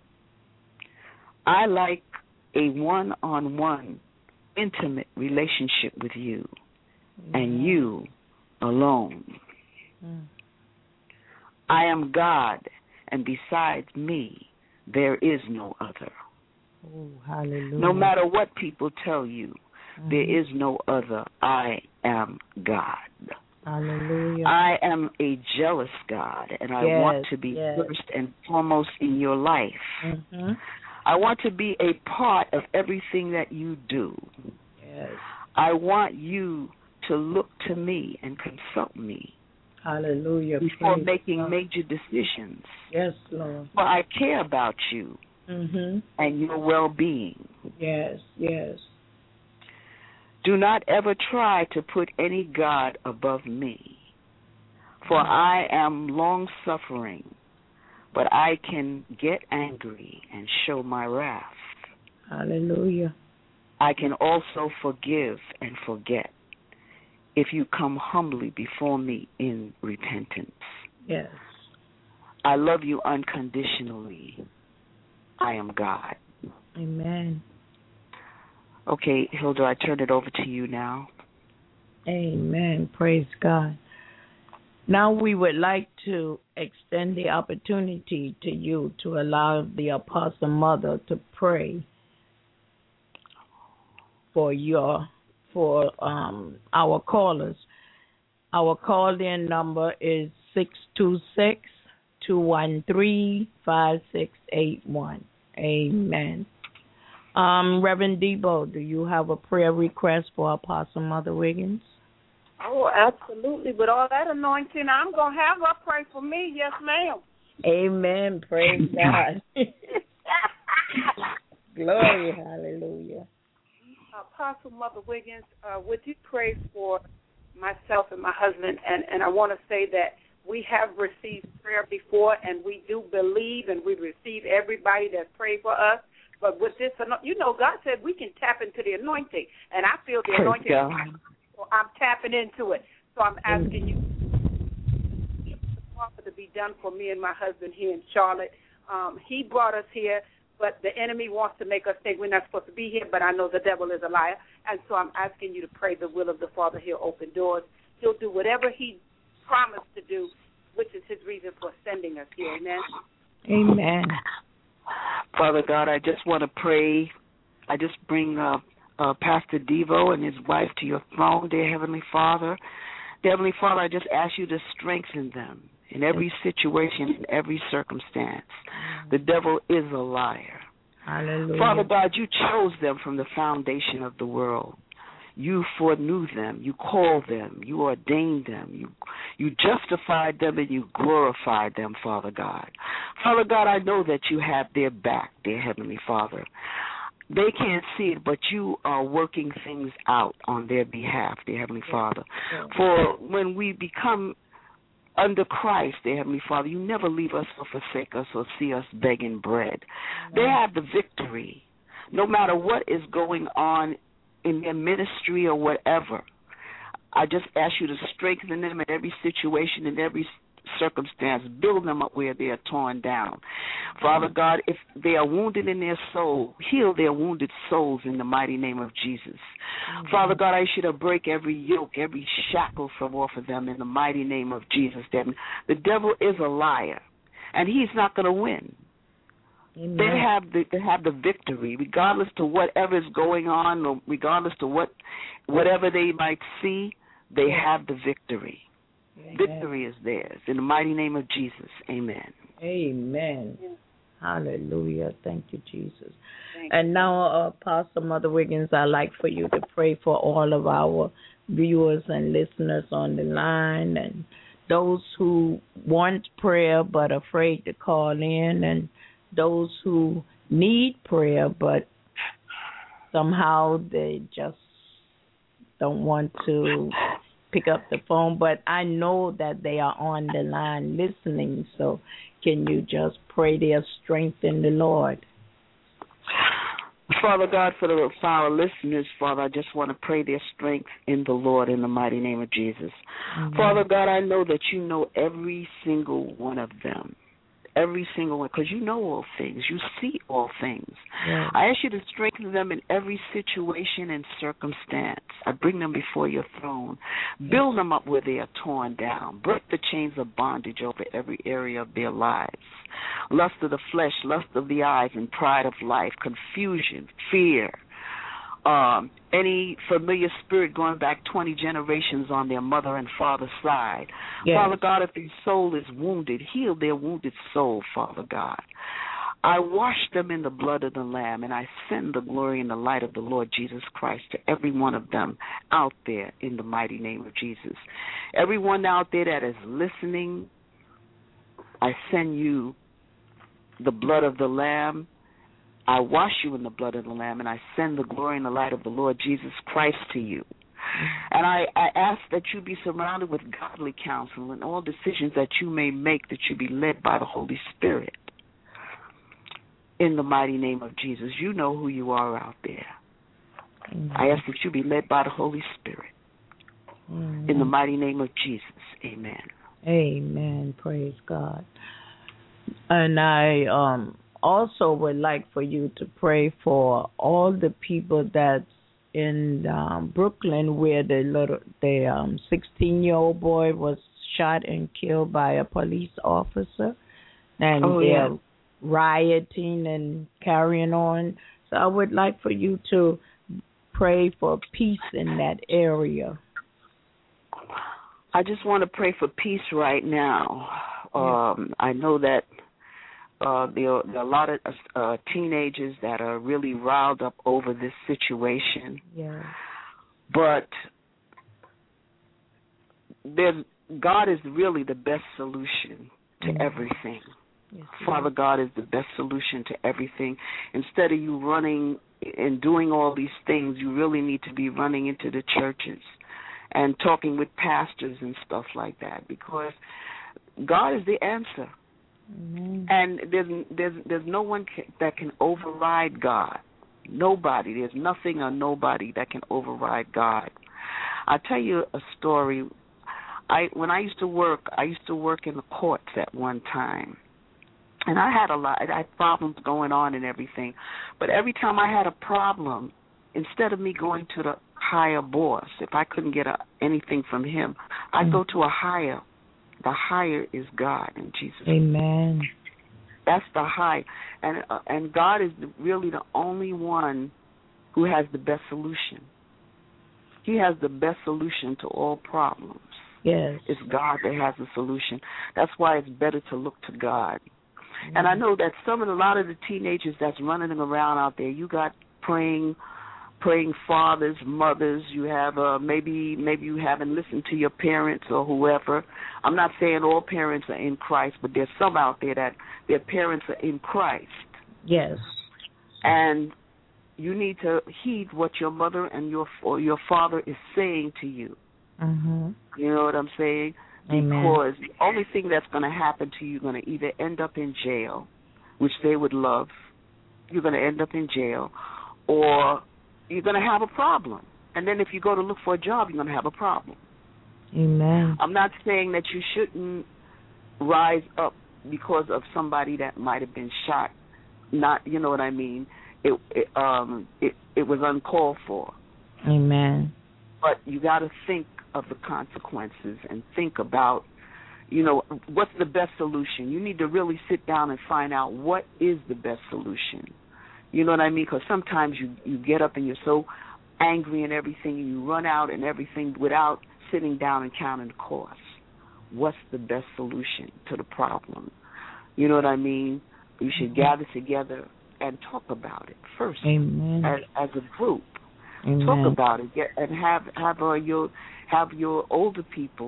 I like a one-on-one, intimate relationship with you, Amen. and you alone. Mm. I am God, and besides me, there is no other. Oh, hallelujah. No matter what people tell you, Mm-hmm. there is no other. I am God. Hallelujah. I am a jealous God, and I Yes, want to be yes. first and foremost in your life. Mm-hmm. I want to be a part of everything that you do. Yes. I want you to look to me and consult me Hallelujah. before Praise making God. major decisions. Yes, Lord. For I care about you Mm-hmm. and your well-being. Yes, yes. Do not ever try to put any God above me, for I am long-suffering, but I can get angry and show my wrath. Hallelujah. I can also forgive and forget if you come humbly before me in repentance. Yes. I love you unconditionally. I am God. Amen. Okay, Hilda, I turn it over to you now. Amen. Praise God. Now we would like to extend the opportunity to you to allow the Apostle Mother to pray for your for um our callers. Our call-in number is six two six, two one three, five six eight one. Amen. Um, Reverend Debo, do you have a prayer request for Apostle Mother Wiggins? Oh, absolutely. With all that anointing, I'm going to have her pray for me. Yes, ma'am. Amen. Praise God. Glory. Hallelujah. Apostle Mother Wiggins, uh, would you pray for myself and my husband? And, and I want to say that we have received prayer before, and we do believe, and we receive everybody that prayed for us. But with this, you know, God said we can tap into the anointing, and I feel the anointing. So I'm tapping into it. So I'm asking you to be done for me and my husband here in Charlotte. Um, he brought us here, but the enemy wants to make us think we're not supposed to be here, but I know the devil is a liar. And so I'm asking you to pray the will of the Father. He'll open doors. He'll do whatever he promised to do, which is his reason for sending us here. Amen? Amen. Father God, I just want to pray. I just bring uh, uh, Pastor Devo and his wife to your throne, dear Heavenly Father. Dear Heavenly Father, I just ask you to strengthen them in every situation, in every circumstance. The devil is a liar. Hallelujah. Father God, you chose them from the foundation of the world. You foreknew them. You called them. You ordained them. You you justified them and you glorified them, Father God. Father God, I know that you have their back, dear Heavenly Father. They can't see it, but you are working things out on their behalf, dear Heavenly Father. For when we become under Christ, dear Heavenly Father, you never leave us or forsake us or see us begging bread. They have the victory. No matter what is going on in their ministry or whatever, I just ask you to strengthen them in every situation, in every circumstance. Build them up where they are torn down. Father God, if they are wounded in their soul, heal their wounded souls in the mighty name of Jesus. Mm-hmm. Father God, I should break every yoke, every shackle from off of them in the mighty name of Jesus. The devil is a liar, and he's not going to win. Amen. They have the they have the victory, regardless to whatever is going on, or regardless to what whatever they might see. They have the victory. Amen. Victory is theirs in the mighty name of Jesus. Amen. Amen. Hallelujah. Thank you, Jesus. Thank and you. Now, Apostle Mother Wiggins, I'd like for you to pray for all of our viewers and listeners on the line, and those who want prayer but afraid to call in, and those who need prayer but somehow they just don't want to pick up the phone. But I know that they are on the line listening, so can you just pray their strength in the Lord? Father God, for, the, for our listeners, Father, I just want to pray their strength in the Lord in the mighty name of Jesus. Mm-hmm. Father God, I know that you know every single one of them. Every single one, because you know all things. You see all things. Yeah. I ask you to strengthen them in every situation and circumstance. I bring them before your throne. Build them up where they are torn down. Break the chains of bondage over every area of their lives. Lust of the flesh, lust of the eyes, and pride of life, confusion, fear, um, any familiar spirit going back twenty generations on their mother and father's side. Yes. Father God, if their soul is wounded, heal their wounded soul, Father God. I wash them in the blood of the Lamb, and I send the glory and the light of the Lord Jesus Christ to every one of them out there in the mighty name of Jesus. Everyone out there that is listening, I send you the blood of the Lamb. I wash you in the blood of the Lamb, and I send the glory and the light of the Lord Jesus Christ to you. And I, I ask that you be surrounded with godly counsel and all decisions that you may make, that you be led by the Holy Spirit. In the mighty name of Jesus, you know who you are out there. Amen. I ask that you be led by the Holy Spirit. Amen. In the mighty name of Jesus, amen. Amen. Praise God. And I um. also would like for you to pray for all the people that's in um, Brooklyn, where the little the um, sixteen-year-old boy was shot and killed by a police officer, and oh, they're yeah. rioting and carrying on. So I would like for you to pray for peace in that area. I just want to pray for peace right now. Yeah. Um, I know that Uh, there, are, there are a lot of uh, teenagers that are really riled up over this situation. Yeah. But there's, God is really the best solution to mm-hmm. everything. Yes, Father God is the best solution to everything. Instead of you running and doing all these things, you really need to be running into the churches and talking with pastors and stuff like that, because God is the answer. Mm-hmm. And there's there's there's no one can, that can override God. Nobody. There's nothing or nobody that can override God. I'll tell you a story. I when I used to work, I used to work in the courts at one time, and I had a lot. I had problems going on and everything. But every time I had a problem, instead of me going to the higher boss, if I couldn't get a, anything from him, I'd mm-hmm. go to a higher. The higher is God in Jesus. Amen. That's the high, and uh, and God is really the only one who has the best solution. He has the best solution to all problems. Yes, it's God that has the solution. That's why it's better to look to God. Mm-hmm. And I know that some of the, a lot of the teenagers that's running around out there, you got praying. praying fathers, mothers, you have uh, maybe maybe you haven't listened to your parents or whoever. I'm not saying all parents are in Christ, but there's some out there that their parents are in Christ. Yes. And you need to heed what your mother and your or your father is saying to you. Mm-hmm. You know what I'm saying? Amen. Because the only thing that's going to happen to you, you're going to either end up in jail, which they would love. You're going to end up in jail, or you're going to have a problem. And then if you go to look for a job, you're going to have a problem. Amen. I'm not saying that you shouldn't rise up because of somebody that might have been shot. Not, you know what I mean? It it, um, it, it was uncalled for. Amen. But you got to think of the consequences and think about, you know, what's the best solution. You need to really sit down and find out what is the best solution. You know what I mean? Because sometimes you, you get up and you're so angry and everything, and you run out and everything without sitting down and counting the cost. What's the best solution to the problem? You know what I mean? You should mm-hmm. gather together and talk about it first. Amen. As, as a group. Amen. Talk about it, get, and have have uh, your have your older people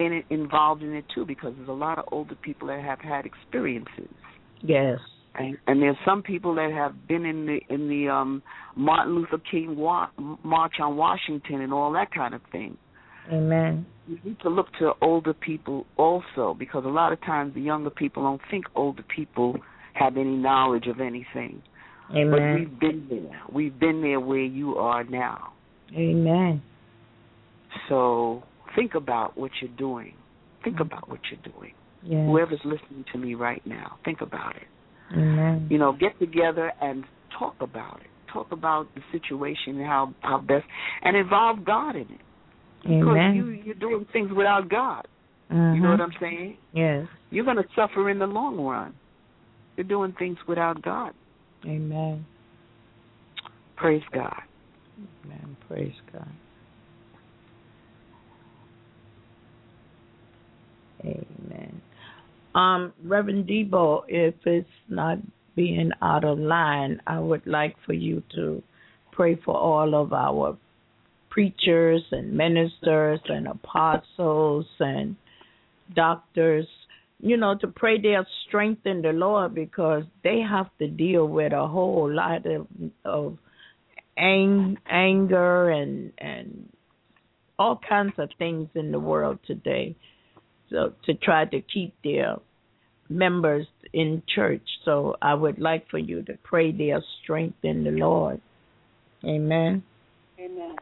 in it, involved in it too, because there's a lot of older people that have had experiences. Yes. And, and there's some people that have been in the in the um, Martin Luther King wa- March on Washington and all that kind of thing. Amen. You need to look to older people also, because a lot of times the younger people don't think older people have any knowledge of anything. Amen. But we've been there. We've been there where you are now. Amen. So think about what you're doing. Think about what you're doing. Yes. Whoever's listening to me right now, think about it. Amen. You know, get together and talk about it. Talk about the situation and how, how best, and involve God in it. Amen. Because you, you're doing things without God. Mm-hmm. You know what I'm saying? Yes. You're going to suffer in the long run. You're doing things without God. Amen. Praise God. Amen. Praise God. Amen. Um, Reverend Debo, if it's not being out of line, I would like for you to pray for all of our preachers and ministers and apostles and doctors, you know, to pray their strength in the Lord, because they have to deal with a whole lot of, of ang- anger and and all kinds of things in the world today. So to try to keep their members in church. So I would like for you to pray their strength in the Lord. Amen. Amen.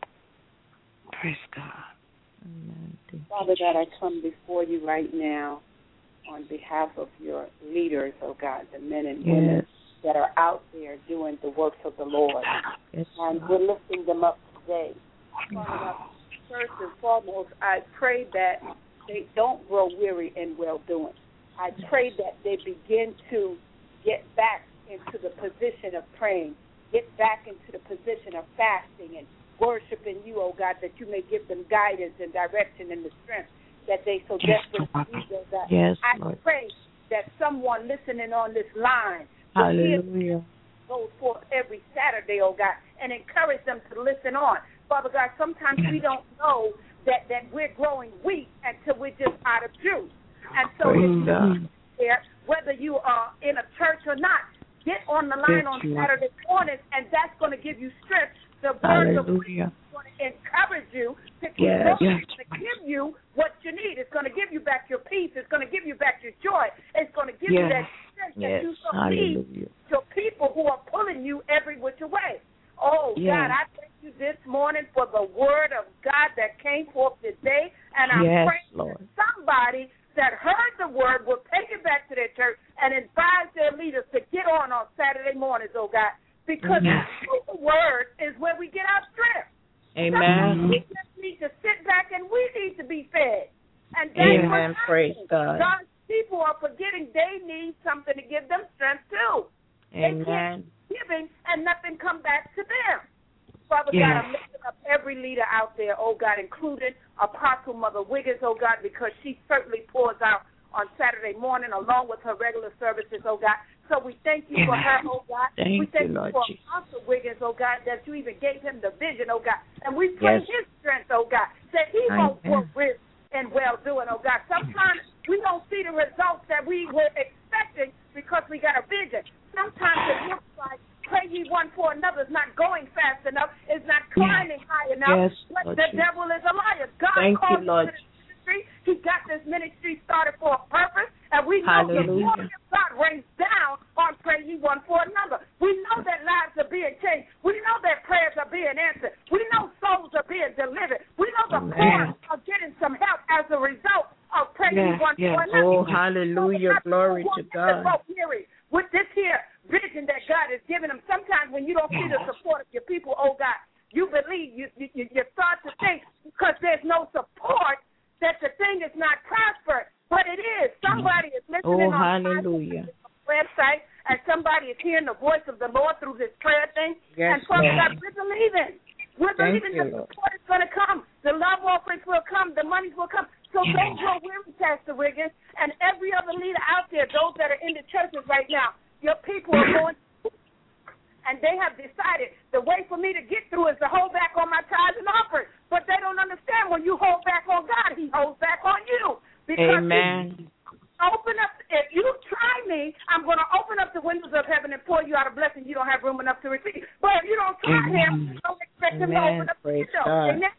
Praise God. Amen. Father God, I come before you right now on behalf of your leaders, oh God, the men and women Yes. that are out there doing the works of the Lord. Yes. And we're lifting them up today. Father God, first and foremost, I pray that they don't grow weary in well-doing. I pray that they begin to get back into the position of praying, get back into the position of fasting and worshiping you, oh God, that you may give them guidance and direction and the strength that they so Yes, desperately need, oh God. Yes, I Lord. pray that someone listening on this line will hear Hallelujah. goes forth every Saturday, oh God, and encourage them to listen on. Father God, sometimes we don't know that, that we're growing weak until we're just out of juice. And so if you are there, whether you are in a church or not, get on the line on Saturday mornings, and that's going to give you strength. The word of God is going to encourage you to keep Yes. going, to give you what you need. It's going to give you back your peace. It's going to give you back your joy. It's going to give you Yes. that strength Yes. that you so need Hallelujah. to people who are pulling you every which way. Oh, Yes. God, I thank you this morning for the word of God that came forth today, and I'm Yes, praying Lord. that somebody that heard the word will take it back to their church and advise their leaders to get on on Saturday mornings, oh God, because Yes. the word is where we get our strength. Amen. We just need to sit back and we need to be fed. And that's Amen. what's Praise happening. God. God's people are forgetting they need something to give them strength too. They can't Amen. keep giving and nothing come back to them. Father Yes. God, I'm lifting up every leader out there, oh God, including Apostle Mother Wiggins, oh God, because she certainly pours out on Saturday morning along with her regular services, oh God. So we thank you for her, oh God. Thank we thank you, you, Lord for Jesus. Apostle Wiggins, oh God, that you even gave him the vision, oh God. And we pray Yes. his strength, oh God, that he won't Amen. grow rich and well-doing, oh God. Sometimes we don't see the results that we were expecting because we got a vision. Sometimes it looks like pray ye one for another is not going fast enough, is not climbing high enough. Yes, But Lord the Jesus. devil is a liar. God Thank you, called Lord. you to this ministry. He got this ministry started for a purpose, and we know the Hallelujah. glory of God rains down on pray ye one for another. We know that lives are being changed. We know that prayers are being answered. We know souls are being delivered. We know the poor Amen. are getting some help as a result of pray ye Yes, one yes. for another. Oh, hallelujah. Glory to God. Weary with this here vision that God has given them. Sometimes when you don't see the support of your people, oh God, you believe, you you, you start to think because there's no support that the thing is not prosperous. But it is. Somebody is listening Oh, on hallelujah. the website, and somebody is hearing the voice of the Lord through this prayer thing. Yes, and Father Lord. God, we're believing. We're Thank believing you, the Lord. support is going to come. The love offerings will come. The monies will come. So don't grow weary, Pastor Wiggins, and every other leader out there, those that are in the churches right now. Your people are going, and they have decided the way for me to get through is to hold back on my tithes and offerings. but they don't understand when you hold back on God, he holds back on you. Because Amen. Open up. If you try me, I'm going to open up the windows of heaven and pour you out a blessing you don't have room enough to receive. But if you don't try Amen. him, don't expect him to Amen. open up the Praise window. God. Amen.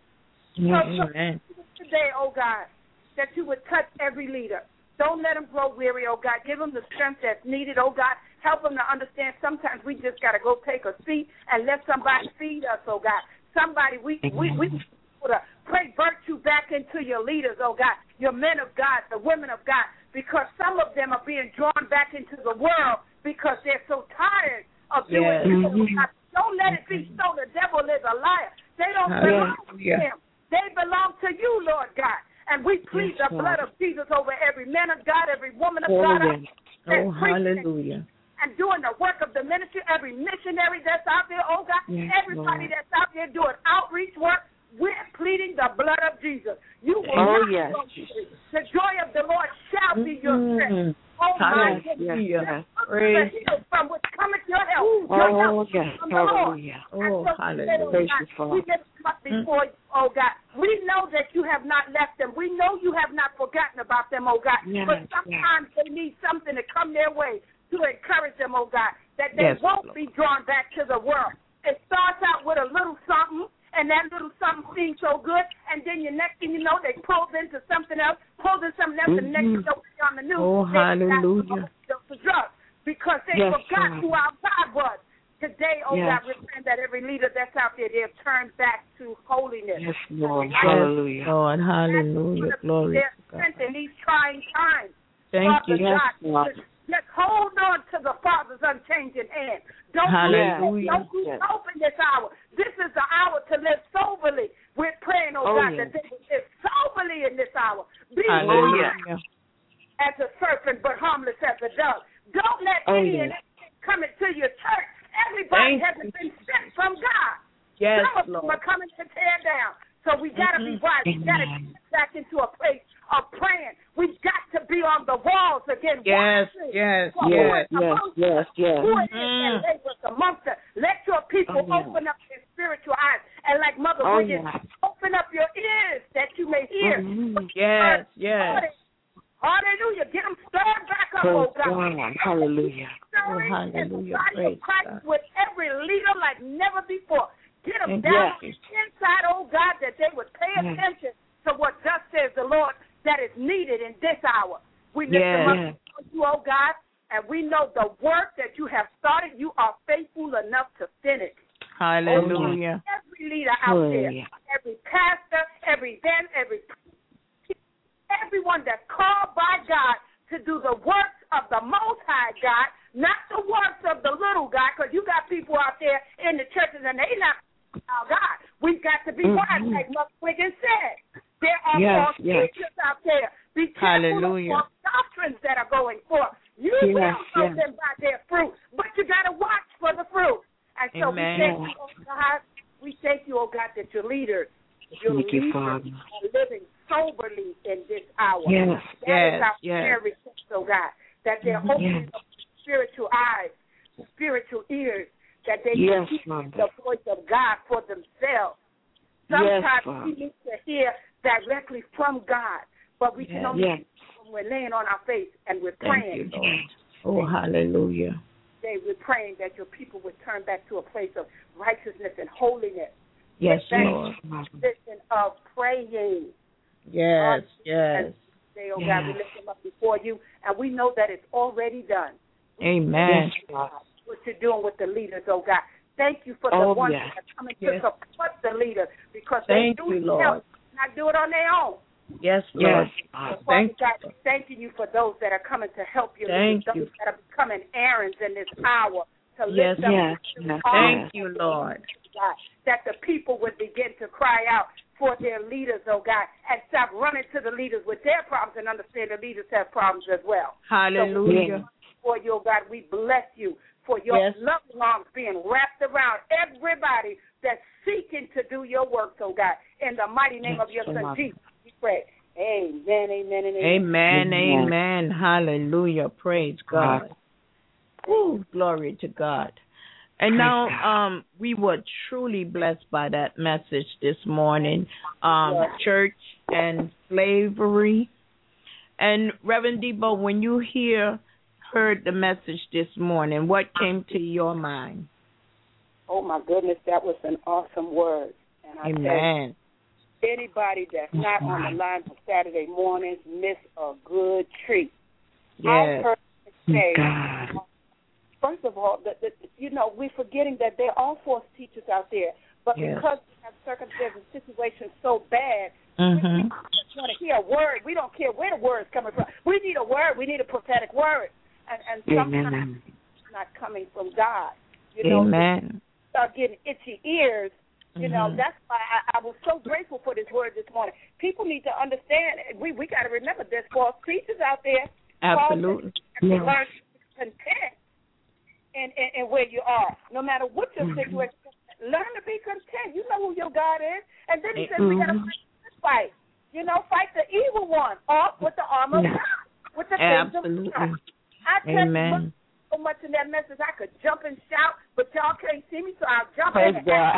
Amen. So, so today, oh God, that you would touch every leader. Don't let them grow weary, oh God. Give them the strength that's needed, oh God. Help them to understand sometimes we just got to go take a seat and let somebody feed us, oh God. Somebody, we we we put a pray virtue back into your leaders, oh God, your men of God, the women of God, because some of them are being drawn back into the world because they're so tired of doing Yes. evil. God. Don't let it be so. The devil is a liar. They don't belong to Hallelujah. him. They belong to you, Lord God. And we plead Yes, the blood Lord. of Jesus over every man of God, every woman of Oh, God, yes. that's Oh, preaching hallelujah. and doing the work of the ministry, every missionary that's out there, oh God, Yes, everybody Lord. that's out there doing outreach work, we're pleading the blood of Jesus. You will Oh, not yes. go free. The joy of the Lord shall be your strength. Mm. Oh, my Yes, goodness. Hallelujah. yes. Praise The from which cometh your help. Your Oh, help yes. from the Lord. Hallelujah. Oh, And so we say, hallelujah. Praise God, you, Father. we just come before you, oh God. We know that you have not left them. We know you have not forgotten about them, oh God. Yes, But sometimes they need something to come their way to encourage them, oh God, that they Yes, won't Lord. be drawn back to the world. It starts out with a little something, and that little something seems so good, and then the next thing you know, they pulled into something else, pulled into something else, and next thing you know, they're on the news. Oh, they got hallelujah. overdose of drugs because they Yes, forgot Father. who our God was. Today, oh Yes. God, we're praying that every leader that's out there, they have turned back to holiness. Yes, Lord. Yes, Hallelujah. Lord. Hallelujah. Glory Their to God. strength in these trying times. Thank Father you. Yes, God, Lord. just, just hold on to the Father's unchanging hand. Don't Hallelujah. Don't lose Yes. hope in this hour. This is the hour to live soberly. We're praying, oh, Oh, God, yes. that they will live soberly in this hour. Be Hallelujah. wise as a serpent, but harmless as a dove. Don't let Oh, any yes. and everything come into your church. Everybody Thank hasn't been sent from God. Yes, Some of them Lord. are coming to tear down. So we got to be wise. We got to Amen. get back into a place of praying. We've got to be on the walls again. Yes, watching yes, for yes. who is amongst Yes, us, yes, Who it is Mhm. that labors amongst us. Let your people Oh, yes. open up their spiritual eyes. And like Mother Oh, Wiggins, yes. open up your ears that you may hear. Mhm. Yes, yes. Hallelujah. Get them stirred back up, oh Praise God. God. Hallelujah. Stirring Oh, in the hallelujah. body Praise of Christ God. with every leader like never before. Get them Thank you. down Yes. inside, oh God, that they would pay Yes. attention to what thus says the Lord that is needed in this hour. We lift them up Yes. before you, oh God, and we know the work that you have started, you are faithful enough to finish. Hallelujah. Every leader out there, Hallelujah. every pastor, every event, every everyone that's called by God to do the works of the Most High God, not the works of the little God, because you got people out there in the churches and they not our God. We've got to be Mhm. wise, like Mother Wiggins said. There are Yes, false yes. teachers out there. Be careful Hallelujah. of false doctrines that are going forth. You Yes, will know yes. them by their fruit, but you got to watch for the fruit. And so Amen. we thank you, oh God. We thank you, oh God, that your leaders, your Thank you, leaders Father. are living soberly in this hour. Yes. That Yes, is our yes. prayer request, oh God, that they're Mhm. opening Yes. up spiritual eyes, spiritual ears, that they Yes, can hear Father. the voice of God for themselves. Yes, Sometimes Father. we need to hear directly from God, but we can Yes. only Yes. hear when we're laying on our face and we're Thank praying. you, Lord. Oh, hallelujah. Today we're praying that your people would turn back to a place of righteousness and holiness. Yes, Get back Lord. to the position of praying. Yes, yes. Today, oh Yes. God, we lift them up before you, and we know that it's already done. Amen. Yes, Father. What you're doing with the leaders, oh God. Thank you for the Oh, ones yes. that are coming Yes. to support the leaders because Thank they do you, Lord. help, not do it on their own. Yes, Lord. Yes, Father. So, Thank Father God, thanking you for those that are coming to help you, Thank those you. that are becoming errands in this hour to Yes, lift up yes, to yes, all Thank yes. you, Lord. God, that the people would begin to cry out for their leaders, oh God, and stop running to the leaders with their problems and understand the leaders have problems as well. Hallelujah. For you, oh God, we bless you for your Yes. loving arms being wrapped around everybody that's seeking to do your work, oh God. In the mighty name Yes, of your son, Lord. Jesus, we pray. Amen, amen, and amen. Amen, Amen. amen. Hallelujah. Praise God. God. Woo, glory to God. And now um, we were truly blessed by that message this morning, um, church and slavery. And Reverend Debo, when you hear heard the message this morning, what came to your mind? Oh, my goodness, that was an awesome word. And I Amen. tell you, anybody that's not on the line for Saturday mornings miss a good treat. Yes. I heard it say, first of all, that, that you know, we're forgetting that there are false teachers out there, but yes. because we have circumstances, situations so bad, mm-hmm. we, we just want to hear a word. We don't care where the word is coming from. We need a word. We need a prophetic word. And, and sometimes it's not coming from God. You know, Amen. Start getting itchy ears. You mm-hmm. know, that's why I, I was so grateful for this word this morning. People need to understand. We we got to remember there's false teachers out there. Absolutely. And yes. learn to be content in, in, in where you are. No matter what your mm-hmm. situation is, learn to be content. You know who your God is. And then he says mm-hmm. we got to fight this fight. You know, fight the evil one off with the armor of God, with the things of God. I tell Amen. you so much in that message, I could jump and shout, but y'all can't see me, so I'll jump Praise in. God.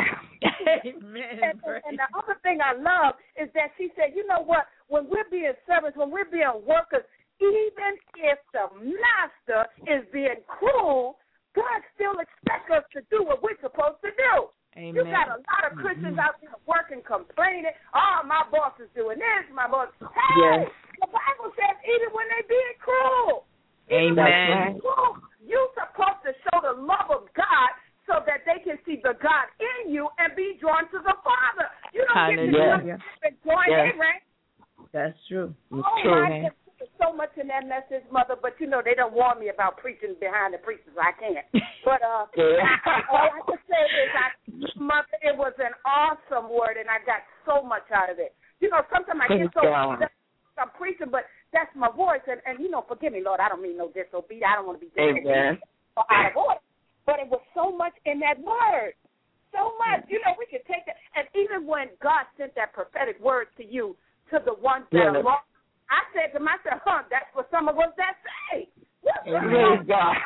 Amen. And, and, and the other thing I love is that she said, you know what, when we're being servants, when we're being workers, even if the master is being cruel, God still expects us to do what we're supposed to do. Amen. You got a lot of Christians mm-hmm. out there working, complaining, oh, my boss is doing this, my boss. Hey, yes. The Bible says even when they're being cruel, even Amen. When cruel, you're supposed to show the love of God so that they can see the God in you and be drawn to the Father. You don't Hallelujah. get to just join yes. in, right? That's true. Oh, true. my goodness. So much in that message, Mother, but you know they don't warn me about preaching behind the preachers. I can't. But uh, yeah. I, all I can say is, I, Mother, it was an awesome word, and I got so much out of it. You know, sometimes I get so I'm preaching, but that's my voice, and, and you know, forgive me, Lord, I don't mean no disobedience. I don't want to be disobedient or out of order. But it was so much in that word, so much. You know, we could take that, and even when God sent that prophetic word to you, to the ones that yeah. are lost. I said to myself, huh, that's for some of us that say. Amen. God.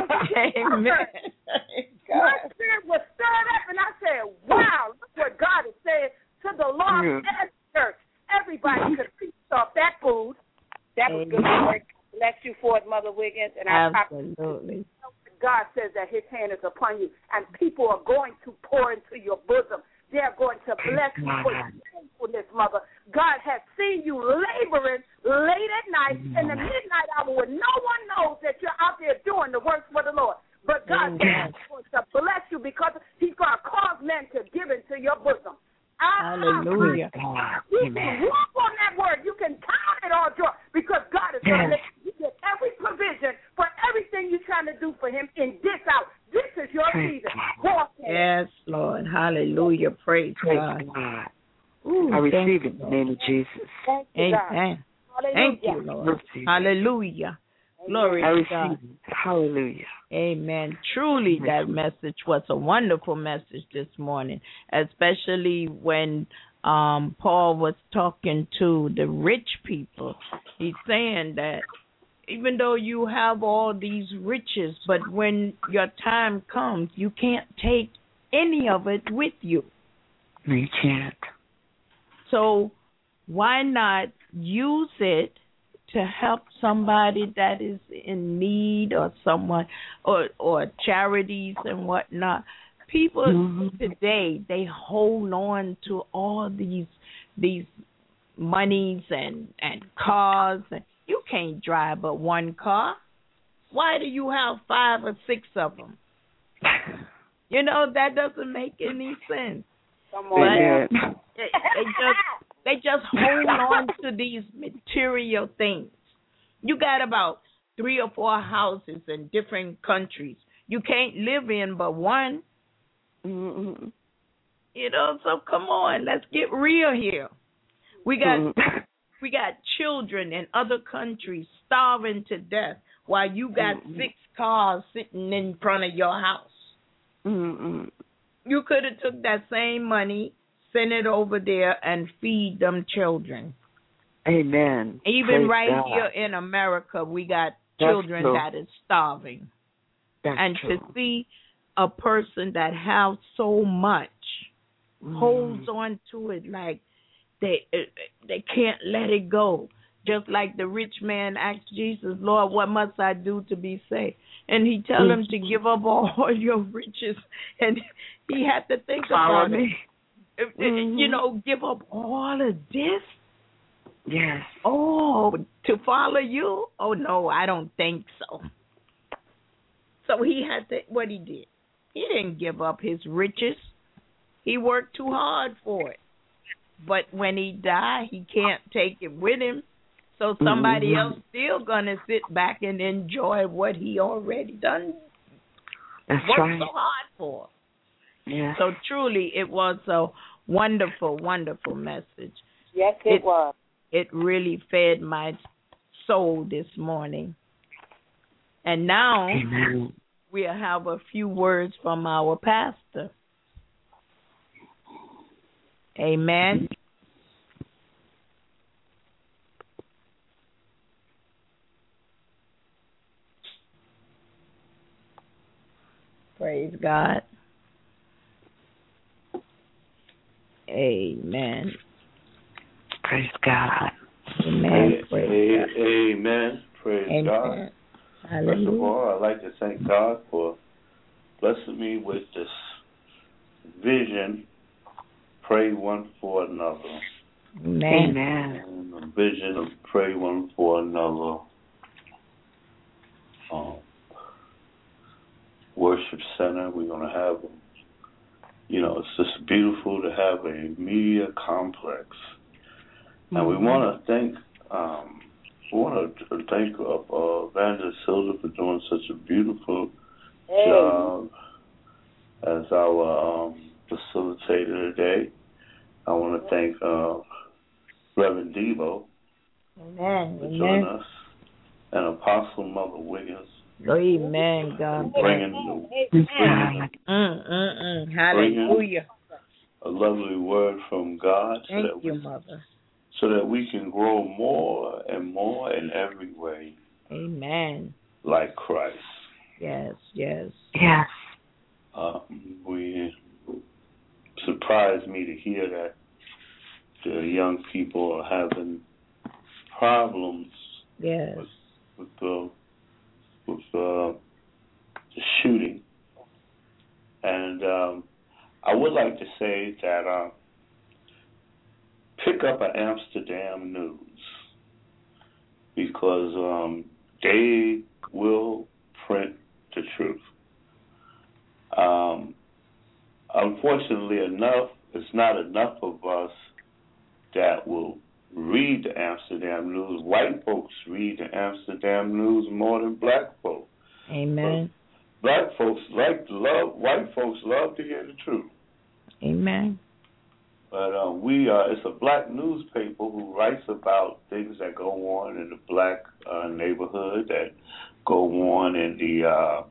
Amen. My spirit was stirred up, and I said, wow, look what God is saying to the lost yeah. and the church. Everybody could feast off that food. That was good work. Bless you for it, Mother Wiggins. And I Absolutely. I, God says that his hand is upon you, and people are going to pour into your bosom. They're going to bless you for your faithfulness, Mother. God has seen you laboring late at night in the midnight hour when no one knows that you're out there doing the work for the Lord. But God is going to bless you because he's going to cause men to give into your bosom. Hallelujah. You can walk on that word. You can count it all joy because God is going to let you get every provision for everything you're trying to do for him in this hour. This is your season. Walk in. Yes, Lord. Hallelujah. Praise, Praise God. God. Ooh, I receive it in the name of Jesus. Thank you, Amen. Thank you, Lord. Hallelujah. Glory I to God. It. Hallelujah. Amen. Truly, that message was a wonderful message this morning, especially when um, Paul was talking to the rich people. He's saying that even though you have all these riches, but when your time comes, you can't take any of it with you. No, you can't. So why not use it to help somebody that is in need, or someone, or or charities and whatnot? People mm-hmm. today, they hold on to all these these monies and, and cars. And you can't drive but one car. Why do you have five or six of them? You know, that doesn't make any sense. Come on. But they, they just they just hold on to these material things. You got about three or four houses in different countries. You can't live in but one. Mm-hmm. You know, so come on, let's get real here. We got mm-hmm. we got children in other countries starving to death while you got mm-hmm. six cars sitting in front of your house. Mm-hmm. You could have took that same money, sent it over there, and feed them children. Amen. Even Praise right God. here in America, we got That's children true. that is starving. That's and true. to see a person that have so much Mm. holds on to it like they they can't let it go. Just like the rich man asked Jesus, Lord, what must I do to be saved? And he tell Mm. him to give up all your riches. And he had to think Follow about me. it. Mhm. You know, give up all of this? Yes. Oh, to follow you? Oh, no, I don't think so. So he had to, what he did, he didn't give up his riches. He worked too hard for it. But when he died, he can't take it with him. So somebody Mhm. else still going to sit back and enjoy what he already done That's worked right. so hard for. Yes. So truly, it was a wonderful, wonderful message. Yes, it, It- was. It really fed my soul this morning. And now Amen. we'll have a few words from our pastor. Amen. Praise God. Amen. Praise God. Amen. A- Praise a- God. Amen. Praise God. Amen. First of Hallelujah. all, I'd like to thank God for blessing me with this vision. Pray one for another. Amen. Amen. And a vision of pray one for another. Um, worship center. We're going to have, you know, it's just beautiful to have a media complex. And we want to thank, um, we want to thank uh, uh, Evangelist Hilda for doing such a beautiful Hey. job as our um, facilitator today. I want to thank uh, Reverend Devo Amen. for joining Amen. us, and Apostle Mother Wiggins Amen. God for bless. bringing, the, bringing Mm, mm, mm. Hallelujah. a lovely word from God, so Thank that you, we, Mother. so that we can grow more and more in every way, Amen. like Christ. Yes, yes. Yes. Um, we surprised me to hear that the young people are having problems Yes. with with the with uh, the shooting, and um, I would like to say that uh, pick up an Amsterdam News, because um, they will print the truth. Um, unfortunately enough, it's not enough of us that will read the Amsterdam News. White folks read the Amsterdam News more than black folks. Amen. Black folks like to love, white folks love to hear the truth. Amen. But uh, we are, it's a black newspaper who writes about things that go on in the black uh, neighborhood, that go on in the, uh,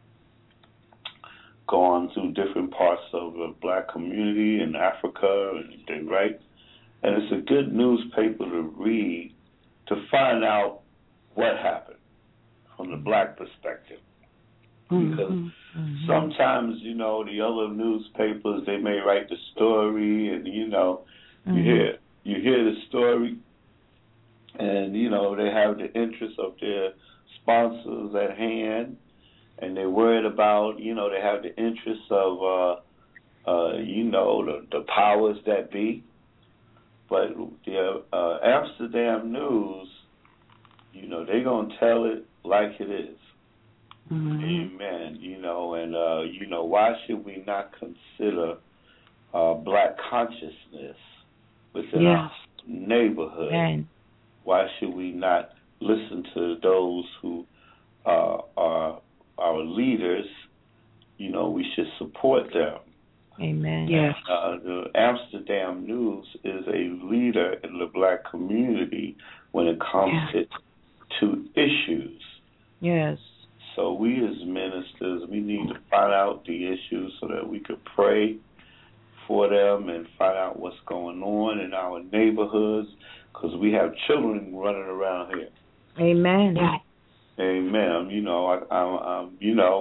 go on through different parts of the black community in Africa, and they write. And it's a good newspaper to read to find out what happened from the black perspective. Because Mm-hmm. sometimes, you know, the other newspapers, they may write the story, and, you know, Mm-hmm. you hear you hear the story, and, you know, they have the interest of their sponsors at hand, and they're worried about, you know, they have the interests of, uh, uh, you know, the, the powers that be. But the uh, Amsterdam News, you know, they're going to tell it like it is. Mm-hmm. Amen. You know, and, uh, you know, why should we not consider uh, black consciousness within Yes. our neighborhood? Amen. Why should we not listen to those who uh, are our leaders? You know, we should support them. Amen. Yes. Uh, the Amsterdam News is a leader in the black community when it comes Yeah. to, to issues. Yes. So we as ministers, we need to find out the issues so that we could pray for them and find out what's going on in our neighborhoods, because we have children running around here. Amen. Yeah. Amen. You know, I, I, um, you know,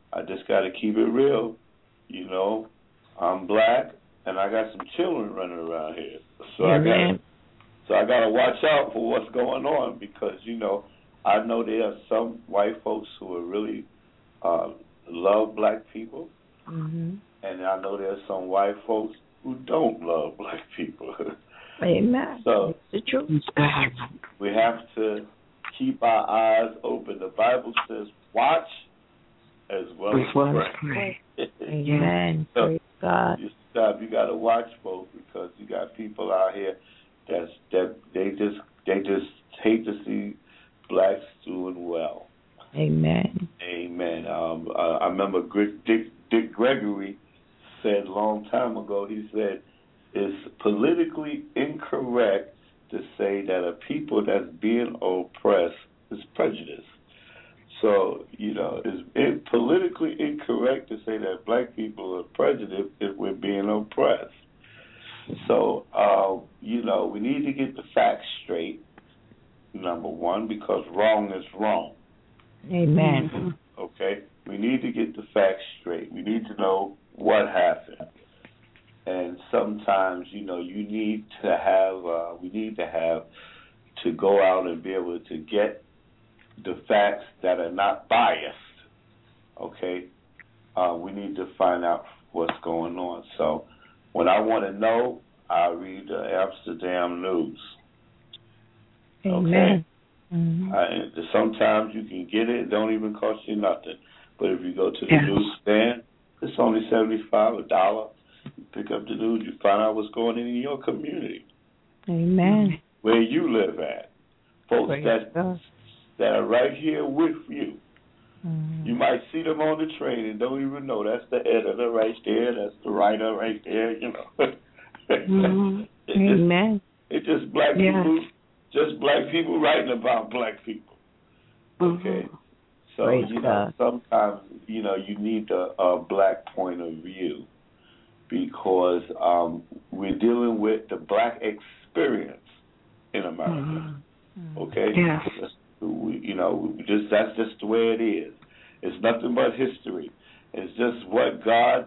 I just got to keep it real. You know, I'm black, and I got some children running around here. So yeah, I got man. so I got to watch out for what's going on because, you know, I know there are some white folks who are really uh, love black people, Mm-hmm. and I know there are some white folks who don't love black people. Amen. So it's the truth. we have to keep our eyes open. The Bible says, "Watch as well as pray." Amen. So Praise God. you stop. You got to watch both because you got people out here that's that they just they just hate to see blacks doing well. Amen. Amen. Um, uh, I remember Dick, Dick Gregory said a long time ago. He said, "It's politically incorrect to say that a people that's being oppressed is prejudiced." So, you know, it's it, politically incorrect to say that black people are prejudiced if we're being oppressed. So, uh, you know, we need to get the facts straight, number one, because wrong is wrong. Amen. Okay? We need to get the facts straight. We need to know what happened. And sometimes, you know, you need to have, uh, we need to have to go out and be able to get the facts that are not biased, okay? Uh, we need to find out what's going on. So when I want to know, I read the Amsterdam News. Amen. Okay? Mm-hmm. Uh, sometimes you can get it. It don't even cost you nothing. But if you go to the Yes. newsstand, it's only seventy-five dollars, a dollar. You pick up the news, you find out what's going on in your community, Amen. where you live at. Folks Praise that God. that are right here with you. Mm-hmm. You might see them on the train and don't even know that's the editor right there, that's the writer right there, you know. Mm-hmm. It's just, Amen. it's just black Yeah. people, just black people writing about black people. Okay. Mm-hmm. So, Praise you know, God. sometimes, you know, you need a, a black point of view because um, we're dealing with the black experience in America. Mm-hmm. Okay? Yes. We, you know, we just that's just the way it is. It's nothing but history. It's just what God's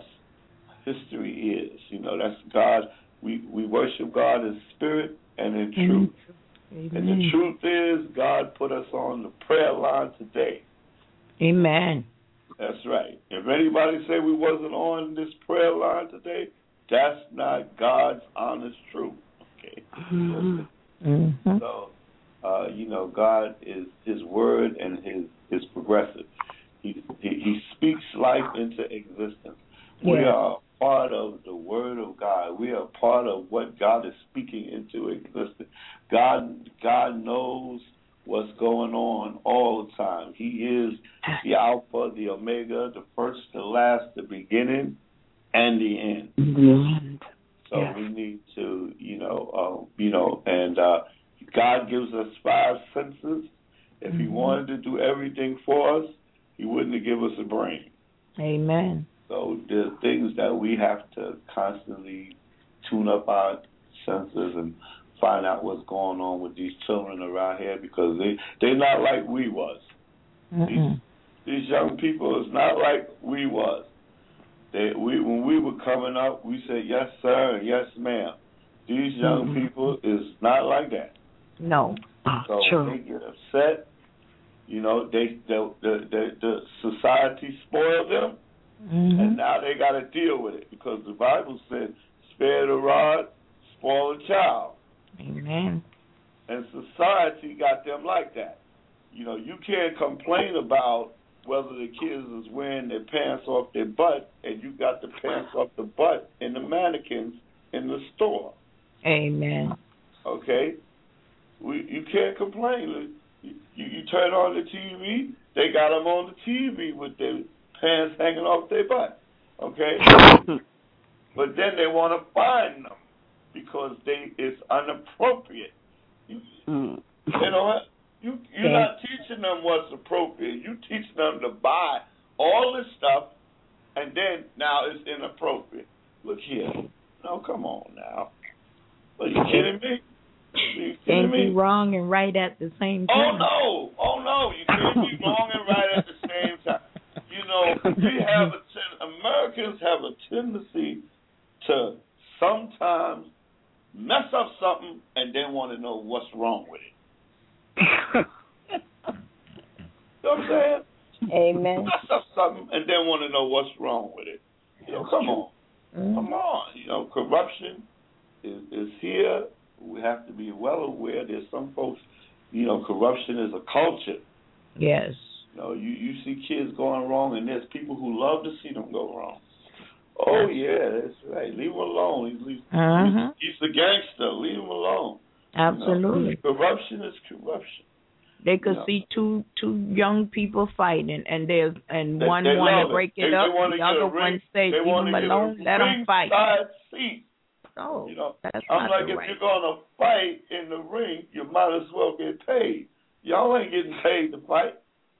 history is. You know, that's God. We we worship God in spirit and in truth. Amen. And the truth is, God put us on the prayer line today. Amen. That's right. If anybody say we wasn't on this prayer line today, that's not God's honest truth. Okay. Mm-hmm. Mm-hmm. So, uh, you know, God is His word and His is progressive. He, he He speaks life into existence. We Yes. are part of the word of God. We are part of what God is speaking into existence. God God knows what's going on all the time. He is the Alpha, the Omega, the first, the last, the beginning, and the end. Mm-hmm. So Yes. we need to, you know, uh, you know, and uh, God gives us five senses. If He Mm-hmm. wanted to do everything for us, He wouldn't have given us a brain. Amen. So there's things that we have to constantly tune up our senses and find out what's going on with these children around here because they they're not like we was. Mm-mm. These, these young people is not like we was. They we when we were coming up, we said yes sir and yes ma'am. These young Mm-hmm. people is not like that. No. So True. when they get upset, you know, they the the the, the society spoiled them. Mm-hmm. And now they got to deal with it because the Bible said, spare the rod, spoil the child. Amen. And society got them like that. You know, you can't complain about whether the kids is wearing their pants off their butt and you got the pants off the butt in the mannequins in the store. Amen. Okay? We, you can't complain. You, you, you turn on the T V, they got them on the T V with their pants hanging off their butt, okay? But then they want to fine them because they it's inappropriate. You, Mm. you know what? You you're Yeah. not teaching them what's appropriate. You teach them to buy all this stuff, and then now it's inappropriate. Look here. No, come on now. Are you kidding me? Are you kidding Can't me? be wrong and right at the same Oh time. no! Oh no! You can't be wrong and right at the same time. You know, we have a ten- Americans have a tendency to sometimes mess up something and then want to know what's wrong with it. You know what I'm saying? Amen. Mess up something and then want to know what's wrong with it. You know, come on. Mm-hmm. Come on. You know, corruption is, is here. We have to be well aware. There's some folks, you know, corruption is a culture. Yes. You know, you, you see kids going wrong, and there's people who love to see them go wrong. Oh, yeah, that's right. Leave him alone. He's, he's, Uh-huh. he's a gangster. Leave him alone. Absolutely. You know, corruption is corruption. They could You know. see two two young people fighting, and they and They- one they want love to break it. it They- up. they wanna The get a other ring- one say, they "Leave wanna them get a alone. Let them ring fight." side seat. Oh, You know, that's I'm not like, the if right. you're gonna fight in the ring, you might as well get paid. Y'all ain't getting paid to fight.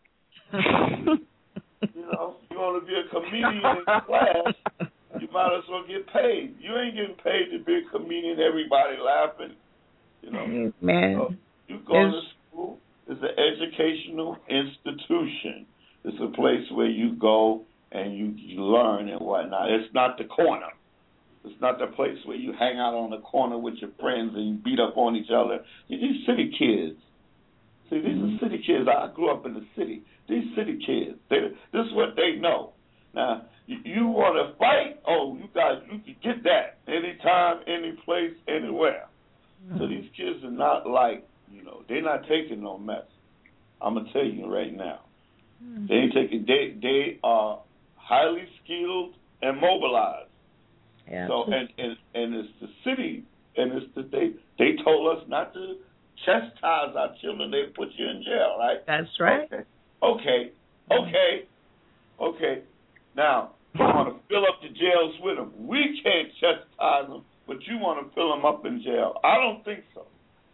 You know, you want to be a comedian in class, you might as well get paid. You ain't getting paid to be a comedian. Everybody laughing. You know, Man, so you going It's- to school. It's an educational institution. It's a place where you go and you, you learn and whatnot. It's not the corner. It's not the place where you hang out on the corner with your friends and you beat up on each other. These city kids. See, these are city kids. I grew up in the city. These city kids, they, this is what they know. Now, you, you want to fight? Oh, you guys, you can get that anytime, any place, anywhere. So these kids are not like, you know, they're not taking no mess. I'm going to tell you right now. They ain't taking, they, they are highly skilled and mobilized. yeah. So, and, and, and it's the city, and it's the, they, they told us not to chastise our children. They put you in jail, right? That's right. Okay. Okay. Okay. Okay. Now, you want to fill up the jails with them. We can't chastise them, but you want to fill them up in jail. I don't think so.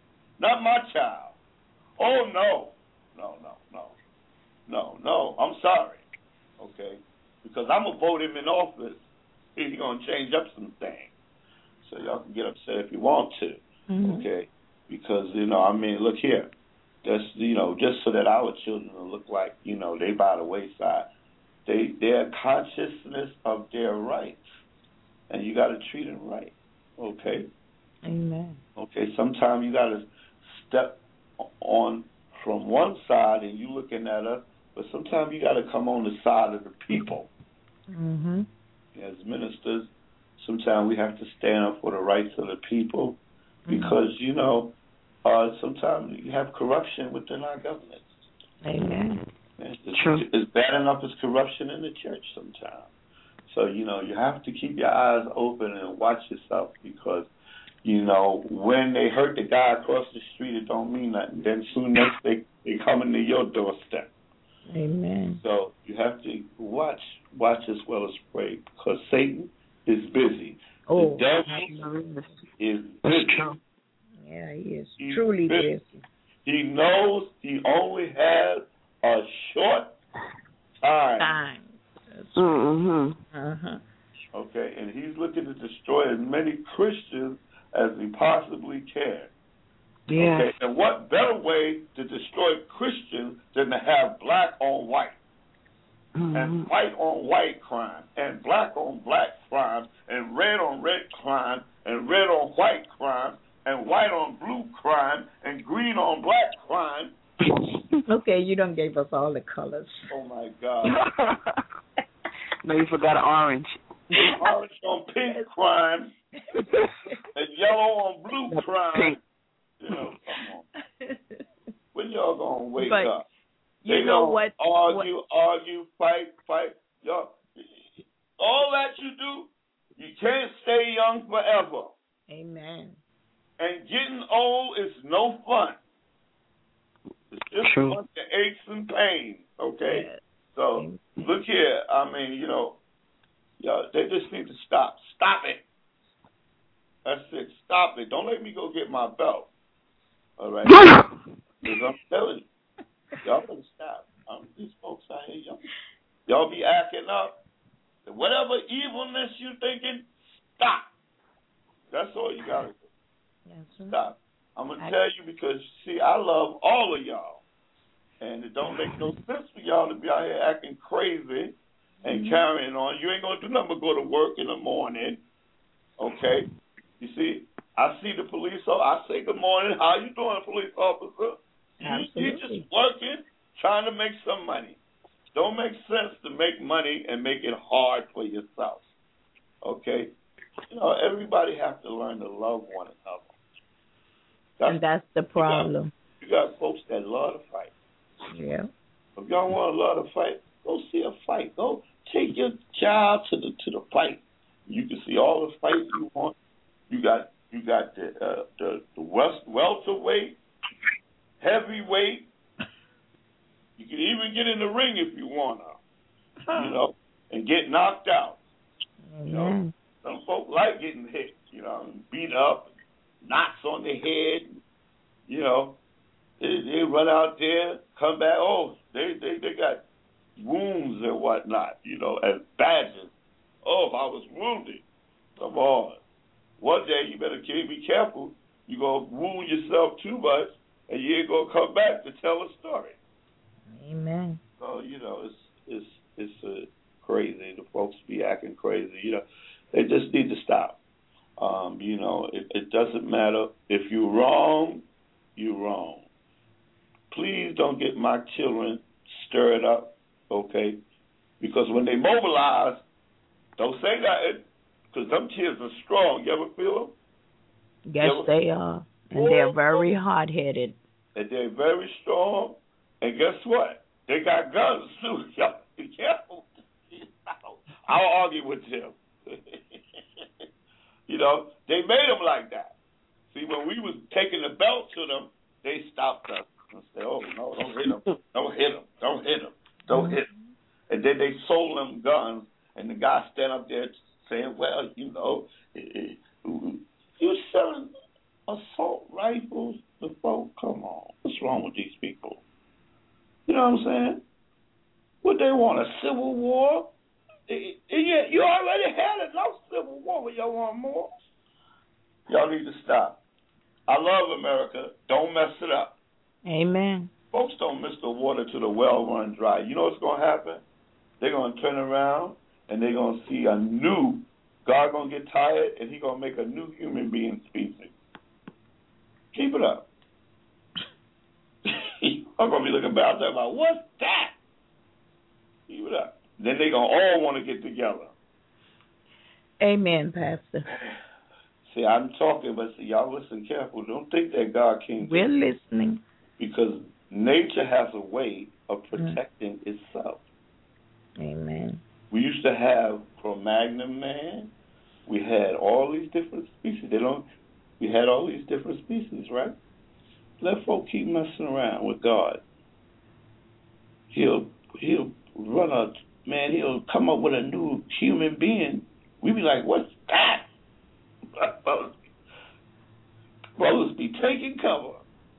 Not my child. Oh, no. No, no, no. No, no. I'm sorry. Okay? Because I'm going to vote him in office. He's going to change up some things. So y'all can get upset if you want to. Mm-hmm. Okay? Because, you know, I mean, look here. That's, you know, just so that our children will look like, you know, they by the wayside. They, their consciousness of their rights. And you got to treat them right. Okay? Amen. Okay, sometimes you got to step on from one side and you looking at us, but sometimes you got to come on the side of the people. Mm-hmm. As ministers, sometimes we have to stand up for the rights of the people because, you know, uh, sometimes you have corruption within our government. Amen. And It's, True. it's bad enough as corruption in the church sometimes. So, you know, you have to keep your eyes open and watch yourself because, you know, when they hurt the guy across the street, it don't mean nothing. Then soon next they, they come into your doorstep. Amen. So you have to watch, watch as well as pray because Satan is busy. Oh, the devil is That's busy. true. yeah, he is He's truly busy. busy. He knows he only has a short time. Time. Mm-hmm. Uh-huh. Okay, and he's looking to destroy as many Christians as he possibly can. Yeah. Okay, and what better way to destroy Christians than to have black on white, Mm-hmm. and white on white crime, and black on black crime, and red on red crime, and red on white crime, and white on blue crime, and green on black crime. Okay, you done gave us all the colors. Oh my God. No, you forgot orange. Orange on pink crime, and yellow on blue crime. Pink. You know, come on. When y'all gonna wake But up? You They know gonna what? Argue, what, argue, fight, fight. Y'all, all that you do, you can't stay young forever. Amen. And getting old is no fun. It's just True. a bunch of aches and pains. Okay. Yes. So Amen. look here. I mean, you know, y'all, they just need to stop. Stop it. That's it. Stop it. Don't let me go get my belt. All right. Because I'm telling you, y'all better stop. Um, these folks out here, y'all, y'all be acting up. Whatever evilness you thinking, stop. That's all you gotta do. Yes, sir. Stop. I'm gonna I- tell you because see, I love all of y'all, and it don't make no sense for y'all to be out here acting crazy and carrying on. You ain't gonna do nothing but go to work in the morning. Okay? You see, I see the police officer. I say good morning. How you doing, police officer? You, you're just working, trying to make some money. Don't make sense to make money and make it hard for yourself. Okay? You know, everybody has to learn to love one another. That's, and that's the problem. You got, you got folks that love to fight. Yeah. If y'all want to love to fight, go see a fight. Go take your child to the to the fight. You can see all the fights you want. You got you got the uh, the, the west, welterweight, heavyweight. You can even get in the ring if you want to, huh. you know, and get knocked out. Mm-hmm. You know, some folk like getting hit, you know, beat up, knots on the head. You know, they, they run out there, come back. Oh, they, they, they got wounds and whatnot, you know, as badges. Oh, if I was wounded, come on. One day you better be careful. You're going to wound yourself too much, and you ain't going to come back to tell a story. Amen. So, you know, it's it's it's uh, crazy. The folks be acting crazy. You know, they just need to stop. Um, you know, it, it doesn't matter. If you're wrong, you're wrong. Please don't get my children stirred up, okay? Because when they mobilize, don't say that, because them kids are strong. You ever feel them? Yes, ever? They are. And they're very hard-headed. And they're very strong. And guess what? They got guns, too. Y'all be careful. I'll argue with them. You know, they made them like that. See, when we was taking the belt to them, they stopped us and said, oh, no, don't hit them. Don't hit them. Don't hit them. Don't hit them. And then they sold them guns, and the guy stand up there saying, well, you know, you selling assault rifles to folk? Come on. What's wrong with these people? You know what I'm saying? What they want, a civil war? You already had enough civil war, but y'all want more? Y'all need to stop. I love America. Don't mess it up. Amen. Folks don't miss the water till the well run dry. You know what's going to happen? They're going to turn around, and they're going to see a new, God going to get tired, and He's going to make a new human being species. Keep it up. I'm going to be looking back there like, what's that? Keep it up. Then they're going to all want to get together. Amen, Pastor. See, I'm talking, but see, y'all listen careful. Don't think that God can't. We're listening. Because nature has a way of protecting mm. itself. Amen. We used to have Cro-Magnon man. We had all these different species. They don't. We had all these different species, right? Let folk keep messing around with God. He'll he'll run a man. He'll come up with a new human being. We be like, what's that? Brothers, brothers be taking cover.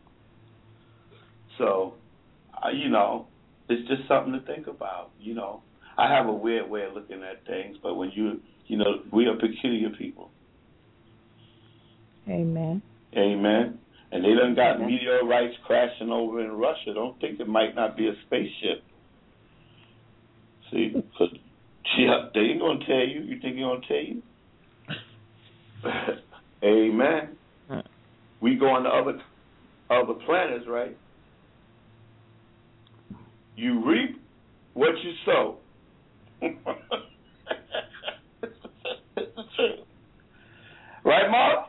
So, uh, you know, it's just something to think about. You know, I have a weird way of looking at things, but when you, you know, we are peculiar people. Amen. Amen. And they done got meteorites crashing over in Russia. Don't think it might not be a spaceship. See, because yeah, they ain't gonna tell you. You think they're gonna tell you? Amen. We go on to other other planets, right? You reap what you sow. It's the truth. Right, Mark?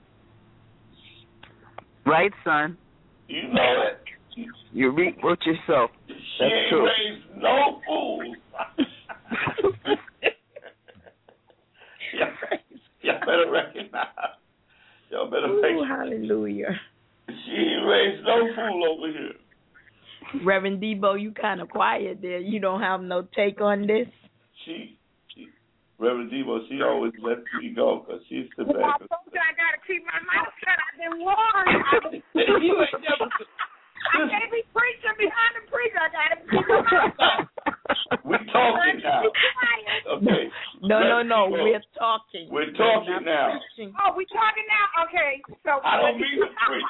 Right, son. You know it. You reap what you sow. She That's ain't true. raised no fools. Y'all better recognize. Y'all better Ooh, recognize. Hallelujah. She ain't raised no fool over here. Reverend Debo, you kind of quiet there. You don't have no take on this? She, she Reverend Debo, she always lets me go because she's the Well, I best. told you I got to keep my mouth shut. I've been warned. You ain't never. I can't be preaching behind the preacher. I got to keep my mouth shut. We're talking now. Okay. No, no, no. Debo, We're talking. We're talking We're now. preaching. Oh, we talking now? Okay. So I don't mean to preach.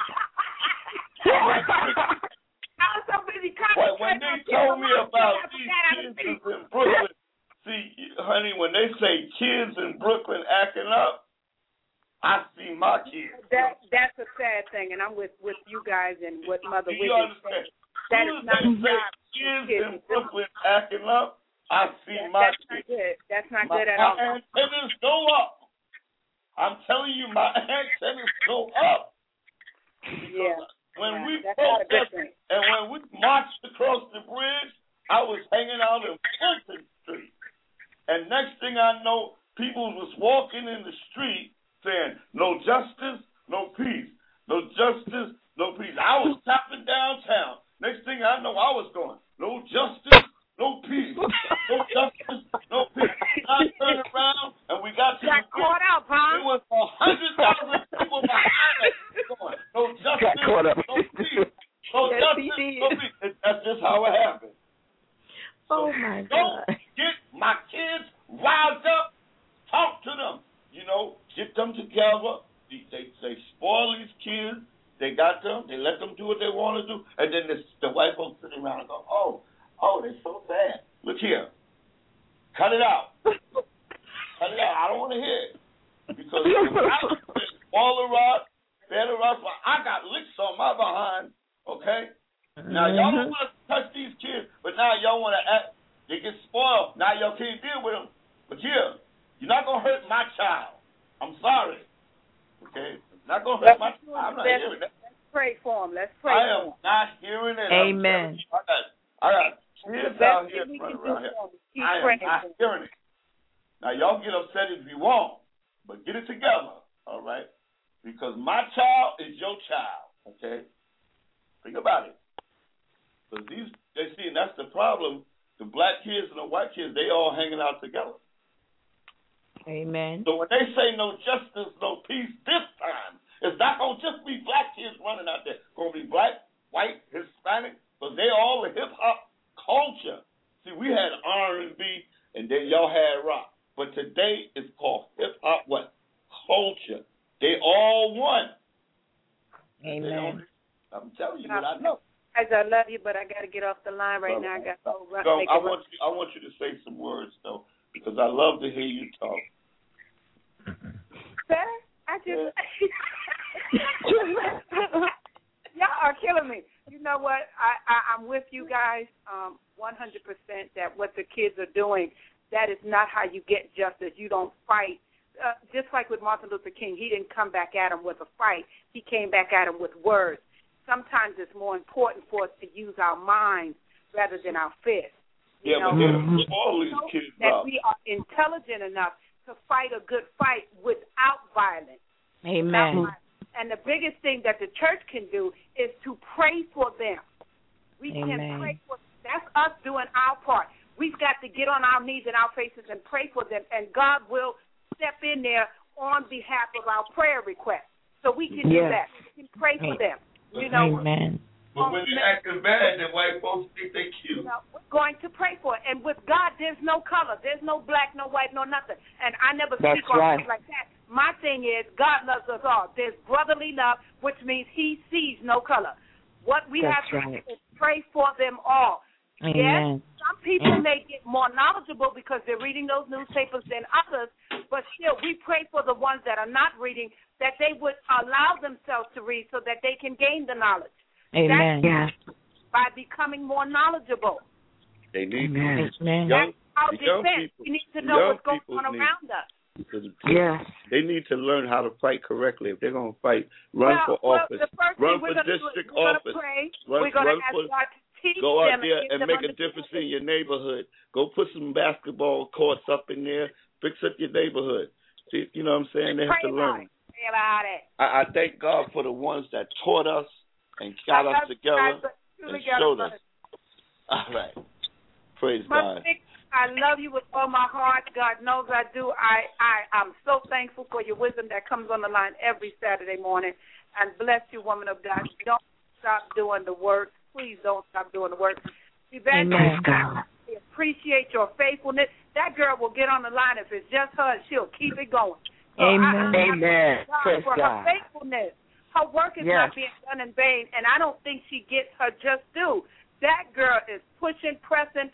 I was so busy When, when they told me about these kids in Brooklyn See, honey, when they say kids in Brooklyn acting up, I see my kids. That that's a sad thing, and I'm with, with you guys and what Mother Do you Wiggins understand? said. That is not As soon as they say God. kids Kids. in Brooklyn acting up, I see That, my that's kids. not good. That's not My good at all. antennas go up. I'm telling you, my antennas go up. Yeah. When yeah, we that's not a good protested thing. and when we marched across the bridge, I was hanging out in Fulton Street. And next thing I know, people was walking in the street saying, no justice, no peace. No justice, no peace. I was tapping downtown. Next thing I know, I was going, no justice, no peace. No justice, no peace. I turned around and we got to Got the caught out, huh? It was a hundred thousand people behind us going, no justice, no peace. No Yes, justice, he no did. peace. That's just how it happened. Oh, So my don't God. get my kids riled up. Talk to them. You know, get them together. They, they, they spoil these kids. They got them. They let them do what they want to do. And then this, the white folks sitting around and go, oh, oh, they're so bad. Look here. Cut it out. Cut it out. I don't want to hear it. Because I spoil the rock, bear the rock. I got licks on my behind, okay? Now, y'all don't want to touch these kids, but now y'all want to act. They get spoiled. Now y'all can't deal with them. But yeah, you're not going to hurt my child. I'm sorry. Okay? Not going to hurt my child. I'm not let's, hearing that. Let's pray for him. Let's pray I for am him. not hearing it. Amen. I got, I got kids out here we running can do around here. for him. Keep I am praying not for him. hearing it. Now, y'all get upset if you want, but get it together, all right? Because my child is your child, okay? Think about it. Because these, they see, and that's the problem. The black kids and the white kids, they all hanging out together. Amen. So when they say no justice, no peace this time, it's not going to just be black kids running out there. It's going to be black, white, Hispanic, but they all the hip-hop culture. See, we had R and B, and then y'all had rock. But today it's called hip-hop what? Culture. They all one. Amen. I'm telling you what I know. Guys, I love you, but I got to get off the line right now. I got to go run. So make I a run. want you, I want you to say some words though, because I love to hear you talk. Sir, I just y'all are killing me. You know what? I, I I'm with you guys, um, one hundred percent. That what the kids are doing, that is not how you get justice. You don't fight. Uh, just like with Martin Luther King, he didn't come back at him with a fight. He came back at him with words. Sometimes it's more important for us to use our minds rather than our fists. You Yeah, know, but they're all these kids that out. we are intelligent enough to fight a good fight without violence. Amen. Without violence. And the biggest thing that the church can do is to pray for them. We Amen. can pray for them. That's us doing our part. We've got to get on our knees and our faces and pray for them, and God will step in there on behalf of our prayer requests. So we can do Yes. that. We can pray for them. You know, Amen. But when they're acting bad, then white folks think they cute. You know, we're going to pray for it. And with God, there's no color. There's no black, no white, no nothing. And I never That's speak on right. things like that. My thing is, God loves us all. There's brotherly love, which means he sees no color. What we That's have to right. do is pray for them all. Amen. Yes, some people may get more knowledgeable because they're reading those newspapers than others, but still, we pray for the ones that are not reading, that they would allow themselves to read so that they can gain the knowledge. Amen. Yes. By becoming more knowledgeable. They need Amen. Amen. young, That's our the young defense. people. We need to the know young what's going people on need- around us. Because Yes. they need to learn how to fight correctly. If they're going to fight, run well, for well, office, the first run thing we're for gonna district do is we're office, gonna pray. run, we're going run to ask for, God to teach go them out there give and them make a understanding. difference in your neighborhood. Go put some basketball courts up in there. Fix up your neighborhood. See, you know what I'm saying? They have Pray to about learn. it. Pray about it. I, I thank God for the ones that taught us and got I us love you together guys, but truly and got showed us. us. All right. Praise Mother God. Vic, I love you with all my heart. God knows I do. I, I, I'm so thankful for your wisdom that comes on the line every Saturday morning. And bless you, woman of God. Don't stop doing the work. Please don't stop doing the work. Evangelist, Amen. I appreciate your faithfulness. That girl will get on the line. If it's just her, she'll keep it going. So Amen. I, I, Amen. I thank Praise God for God. her faithfulness. Her work is Yes. not being done in vain, and I don't think she gets her just due. That girl is pushing, pressing.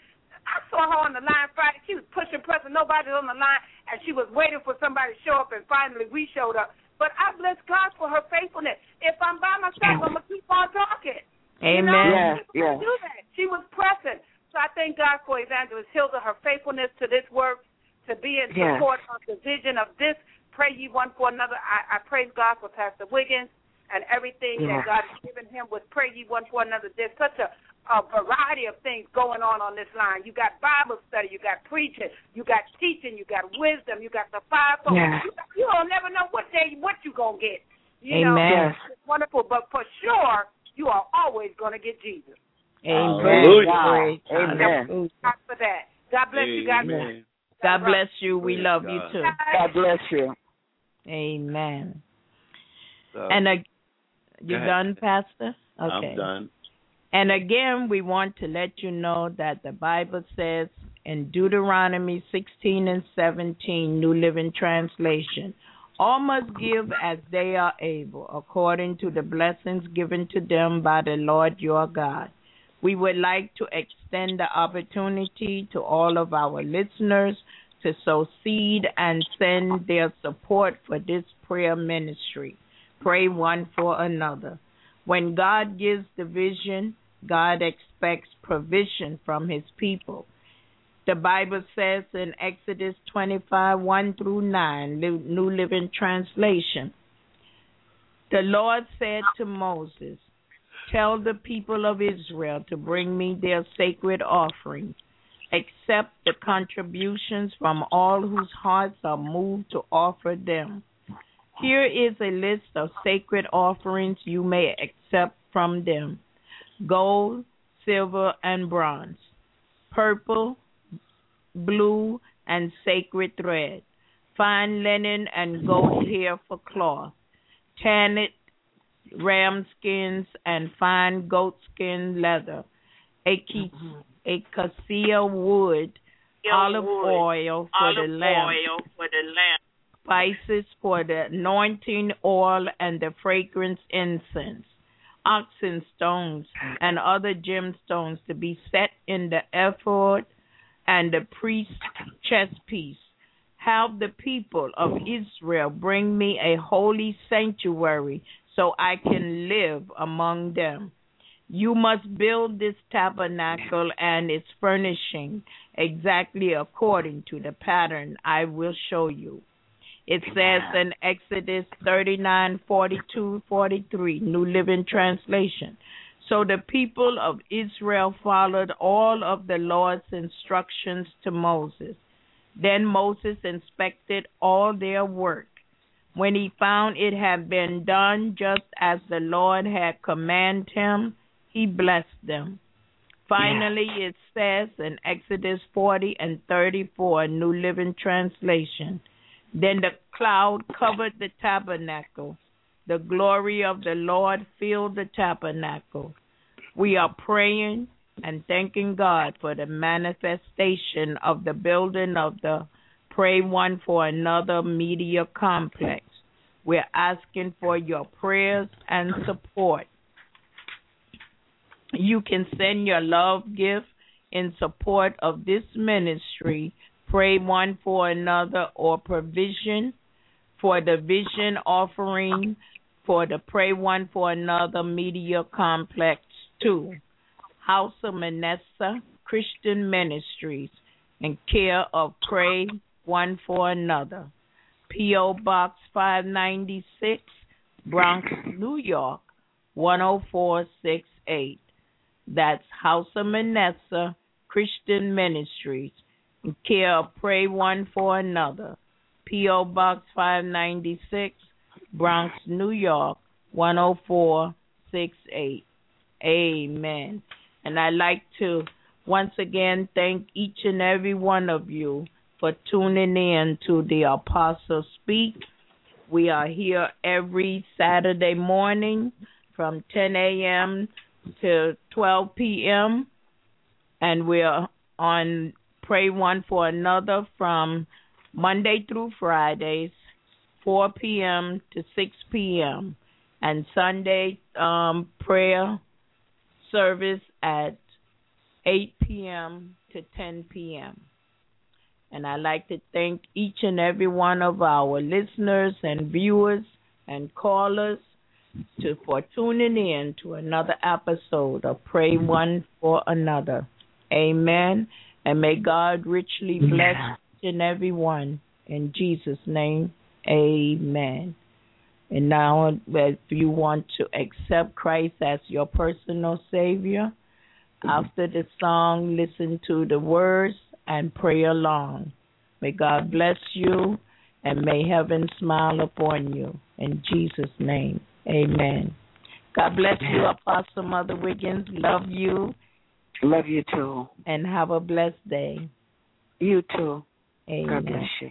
I saw her on the line Friday. She was pushing, pressing. Nobody was on the line, and she was waiting for somebody to show up, and finally we showed up. But I bless God for her faithfulness. If I'm by myself, I'm going to keep on talking. Amen. You know, Yeah, yeah. do that. She was pressing. So I thank God for Evangelist Hilda, her faithfulness to this work, to be in Yes. support of the vision of this. Pray ye one for another. I, I praise God for Pastor Wiggins and everything Yes. that God has given him with pray ye one for another. There's such a, a variety of things going on on this line. You got Bible study, you got preaching, you got teaching, you got wisdom, you got the fivefold. Yes. You, you don't never know what day what you gonna get. You Amen. know, Yes. it's wonderful, but for sure you are always gonna get Jesus. Amen. Hallelujah. Praise Amen. God. God for that. God bless you. God bless. Amen. God bless you. We Praise love God. you too. God bless you. Amen. So, And uh, you Go ahead. done, Pastor? Okay. I'm done. And again, we want to let you know that the Bible says in Deuteronomy sixteen and seventeen, New Living Translation, all must give as they are able, according to the blessings given to them by the Lord your God. We would like to extend the opportunity to all of our listeners to sow seed and send their support for this prayer ministry. Pray one for another. When God gives the vision, God expects provision from his people. The Bible says in Exodus twenty-five, one through nine, New Living Translation, the Lord said to Moses, tell the people of Israel to bring me their sacred offerings. Accept the contributions from all whose hearts are moved to offer them. Here is a list of sacred offerings you may accept from them: gold, silver, and bronze, purple, blue, and sacred thread, fine linen and goat hair for cloth, tanned ram skins and fine goat skin leather, a, a cassia wood, olive oil for the lamp, spices for the anointing oil and the fragrance incense, oxen stones and other gemstones to be set in the ephod and the priest's chest piece. Have the people of Israel bring me a holy sanctuary so I can live among them. You must build this tabernacle and its furnishing exactly according to the pattern I will show you. It says in Exodus thirty-nine, forty-two, forty-three, New Living Translation. So the people of Israel followed all of the Lord's instructions to Moses. Then Moses inspected all their work. When he found it had been done just as the Lord had commanded him, he blessed them. Finally, yeah. It says in Exodus forty and thirty-four, New Living Translation, then the cloud covered the tabernacle. The glory of the Lord filled the tabernacle. We are praying and thanking God for the manifestation of the building of the Pray One for Another media complex. We're asking for your prayers and support. You can send your love gift in support of this ministry, Pray One for Another, or provision for the vision offering for the Pray One for Another media complex to House of Manasseh Christian Ministries in care of Pray One for Another. P O. Box five ninety-six, Bronx, New York, one oh four six eight. That's House of Manasseh Christian Ministries in care of Pray One for Another. P O. Box five ninety-six, Bronx, New York, one oh four six eight. Amen. And I'd like to once again thank each and every one of you for tuning in to the Apostle Speak. We are here every Saturday morning from ten a.m. to twelve p.m. And we're on Pray One for Another from Monday through Fridays, four p.m. to six p.m. And Sunday um, prayer service at eight p.m. to ten p.m. And I'd like to thank each and every one of our listeners and viewers and callers to, for tuning in to another episode of Pray One for Another. Amen. And may God richly bless Yeah. each and every one. In Jesus' name, amen. And now, if you want to accept Christ as your personal Savior, after the song, listen to the words and pray along. May God bless you and may heaven smile upon you. In Jesus' name, amen. God bless you, Apostle Mother Wiggins. Love you. Love you too. And have a blessed day. You too. Amen. God bless you.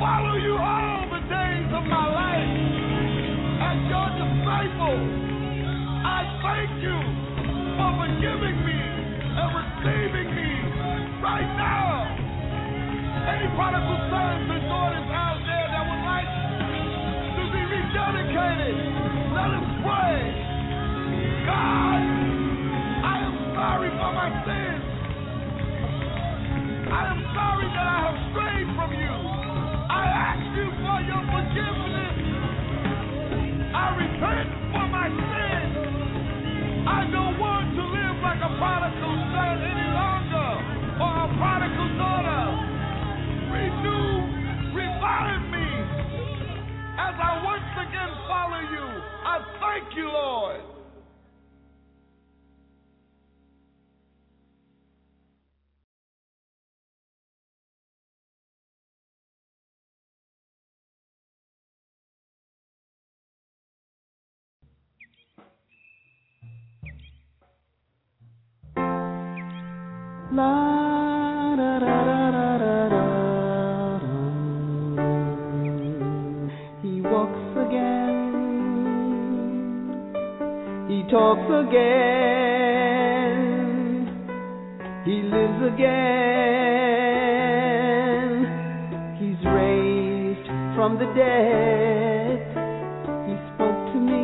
follow you all the days of my life. As your disciple, I thank you for forgiving me and receiving me right now. Any prodigal sons and daughters out there that would like to be rededicated, let us pray. God, I am sorry for my sins. I am sorry that I have strayed from you. I ask you for your forgiveness. I repent for my sins. I don't want to live like a prodigal son any longer or a prodigal daughter. Renew, revive me as I once again follow you. I thank you, Lord. La da da da da da da. He walks again. He talks again. He lives again. He's raised from the dead. He spoke to me.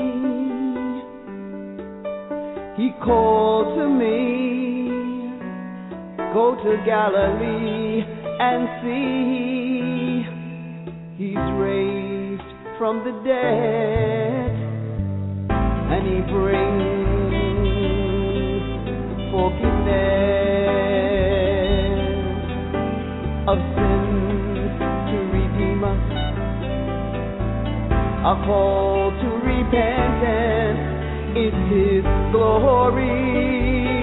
He called to me. Go to Galilee and see. He's raised from the dead, and he brings forgiveness of sins to redeem us. A call to repentance is his glory.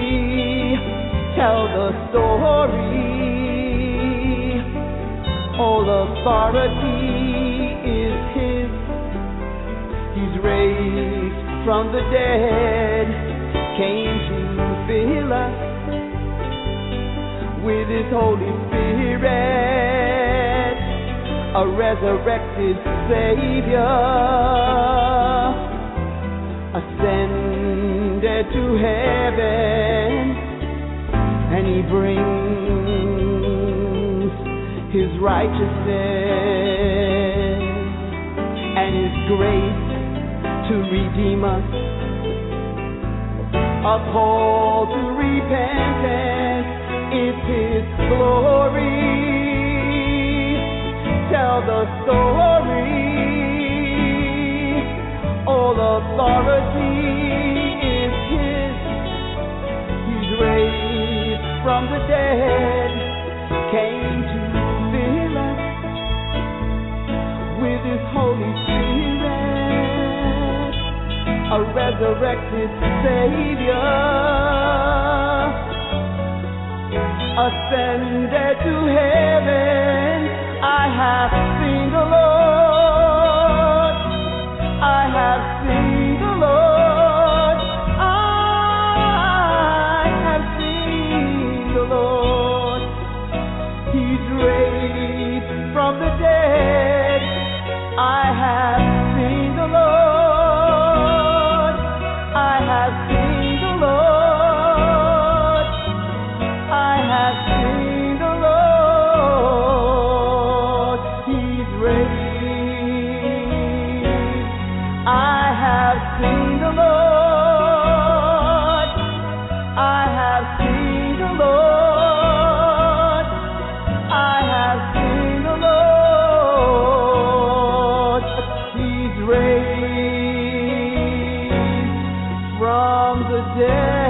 Tell the story. All authority is his. He's raised from the dead, came to fill us with his Holy Spirit, a resurrected Savior, ascended to heaven. And he brings his righteousness and his grace to redeem us. A call to repentance is his glory. Tell the story. All authority is his. He's raised from the dead, came to fill us with his Holy Spirit, a resurrected Savior, ascended to heaven. I have seen the Lord. I have seen the Lord. From the dead, I have seen the Lord. I have seen the Lord. I have seen the Lord. He's raised. I have seen the Lord. I have seen the Lord. Yeah.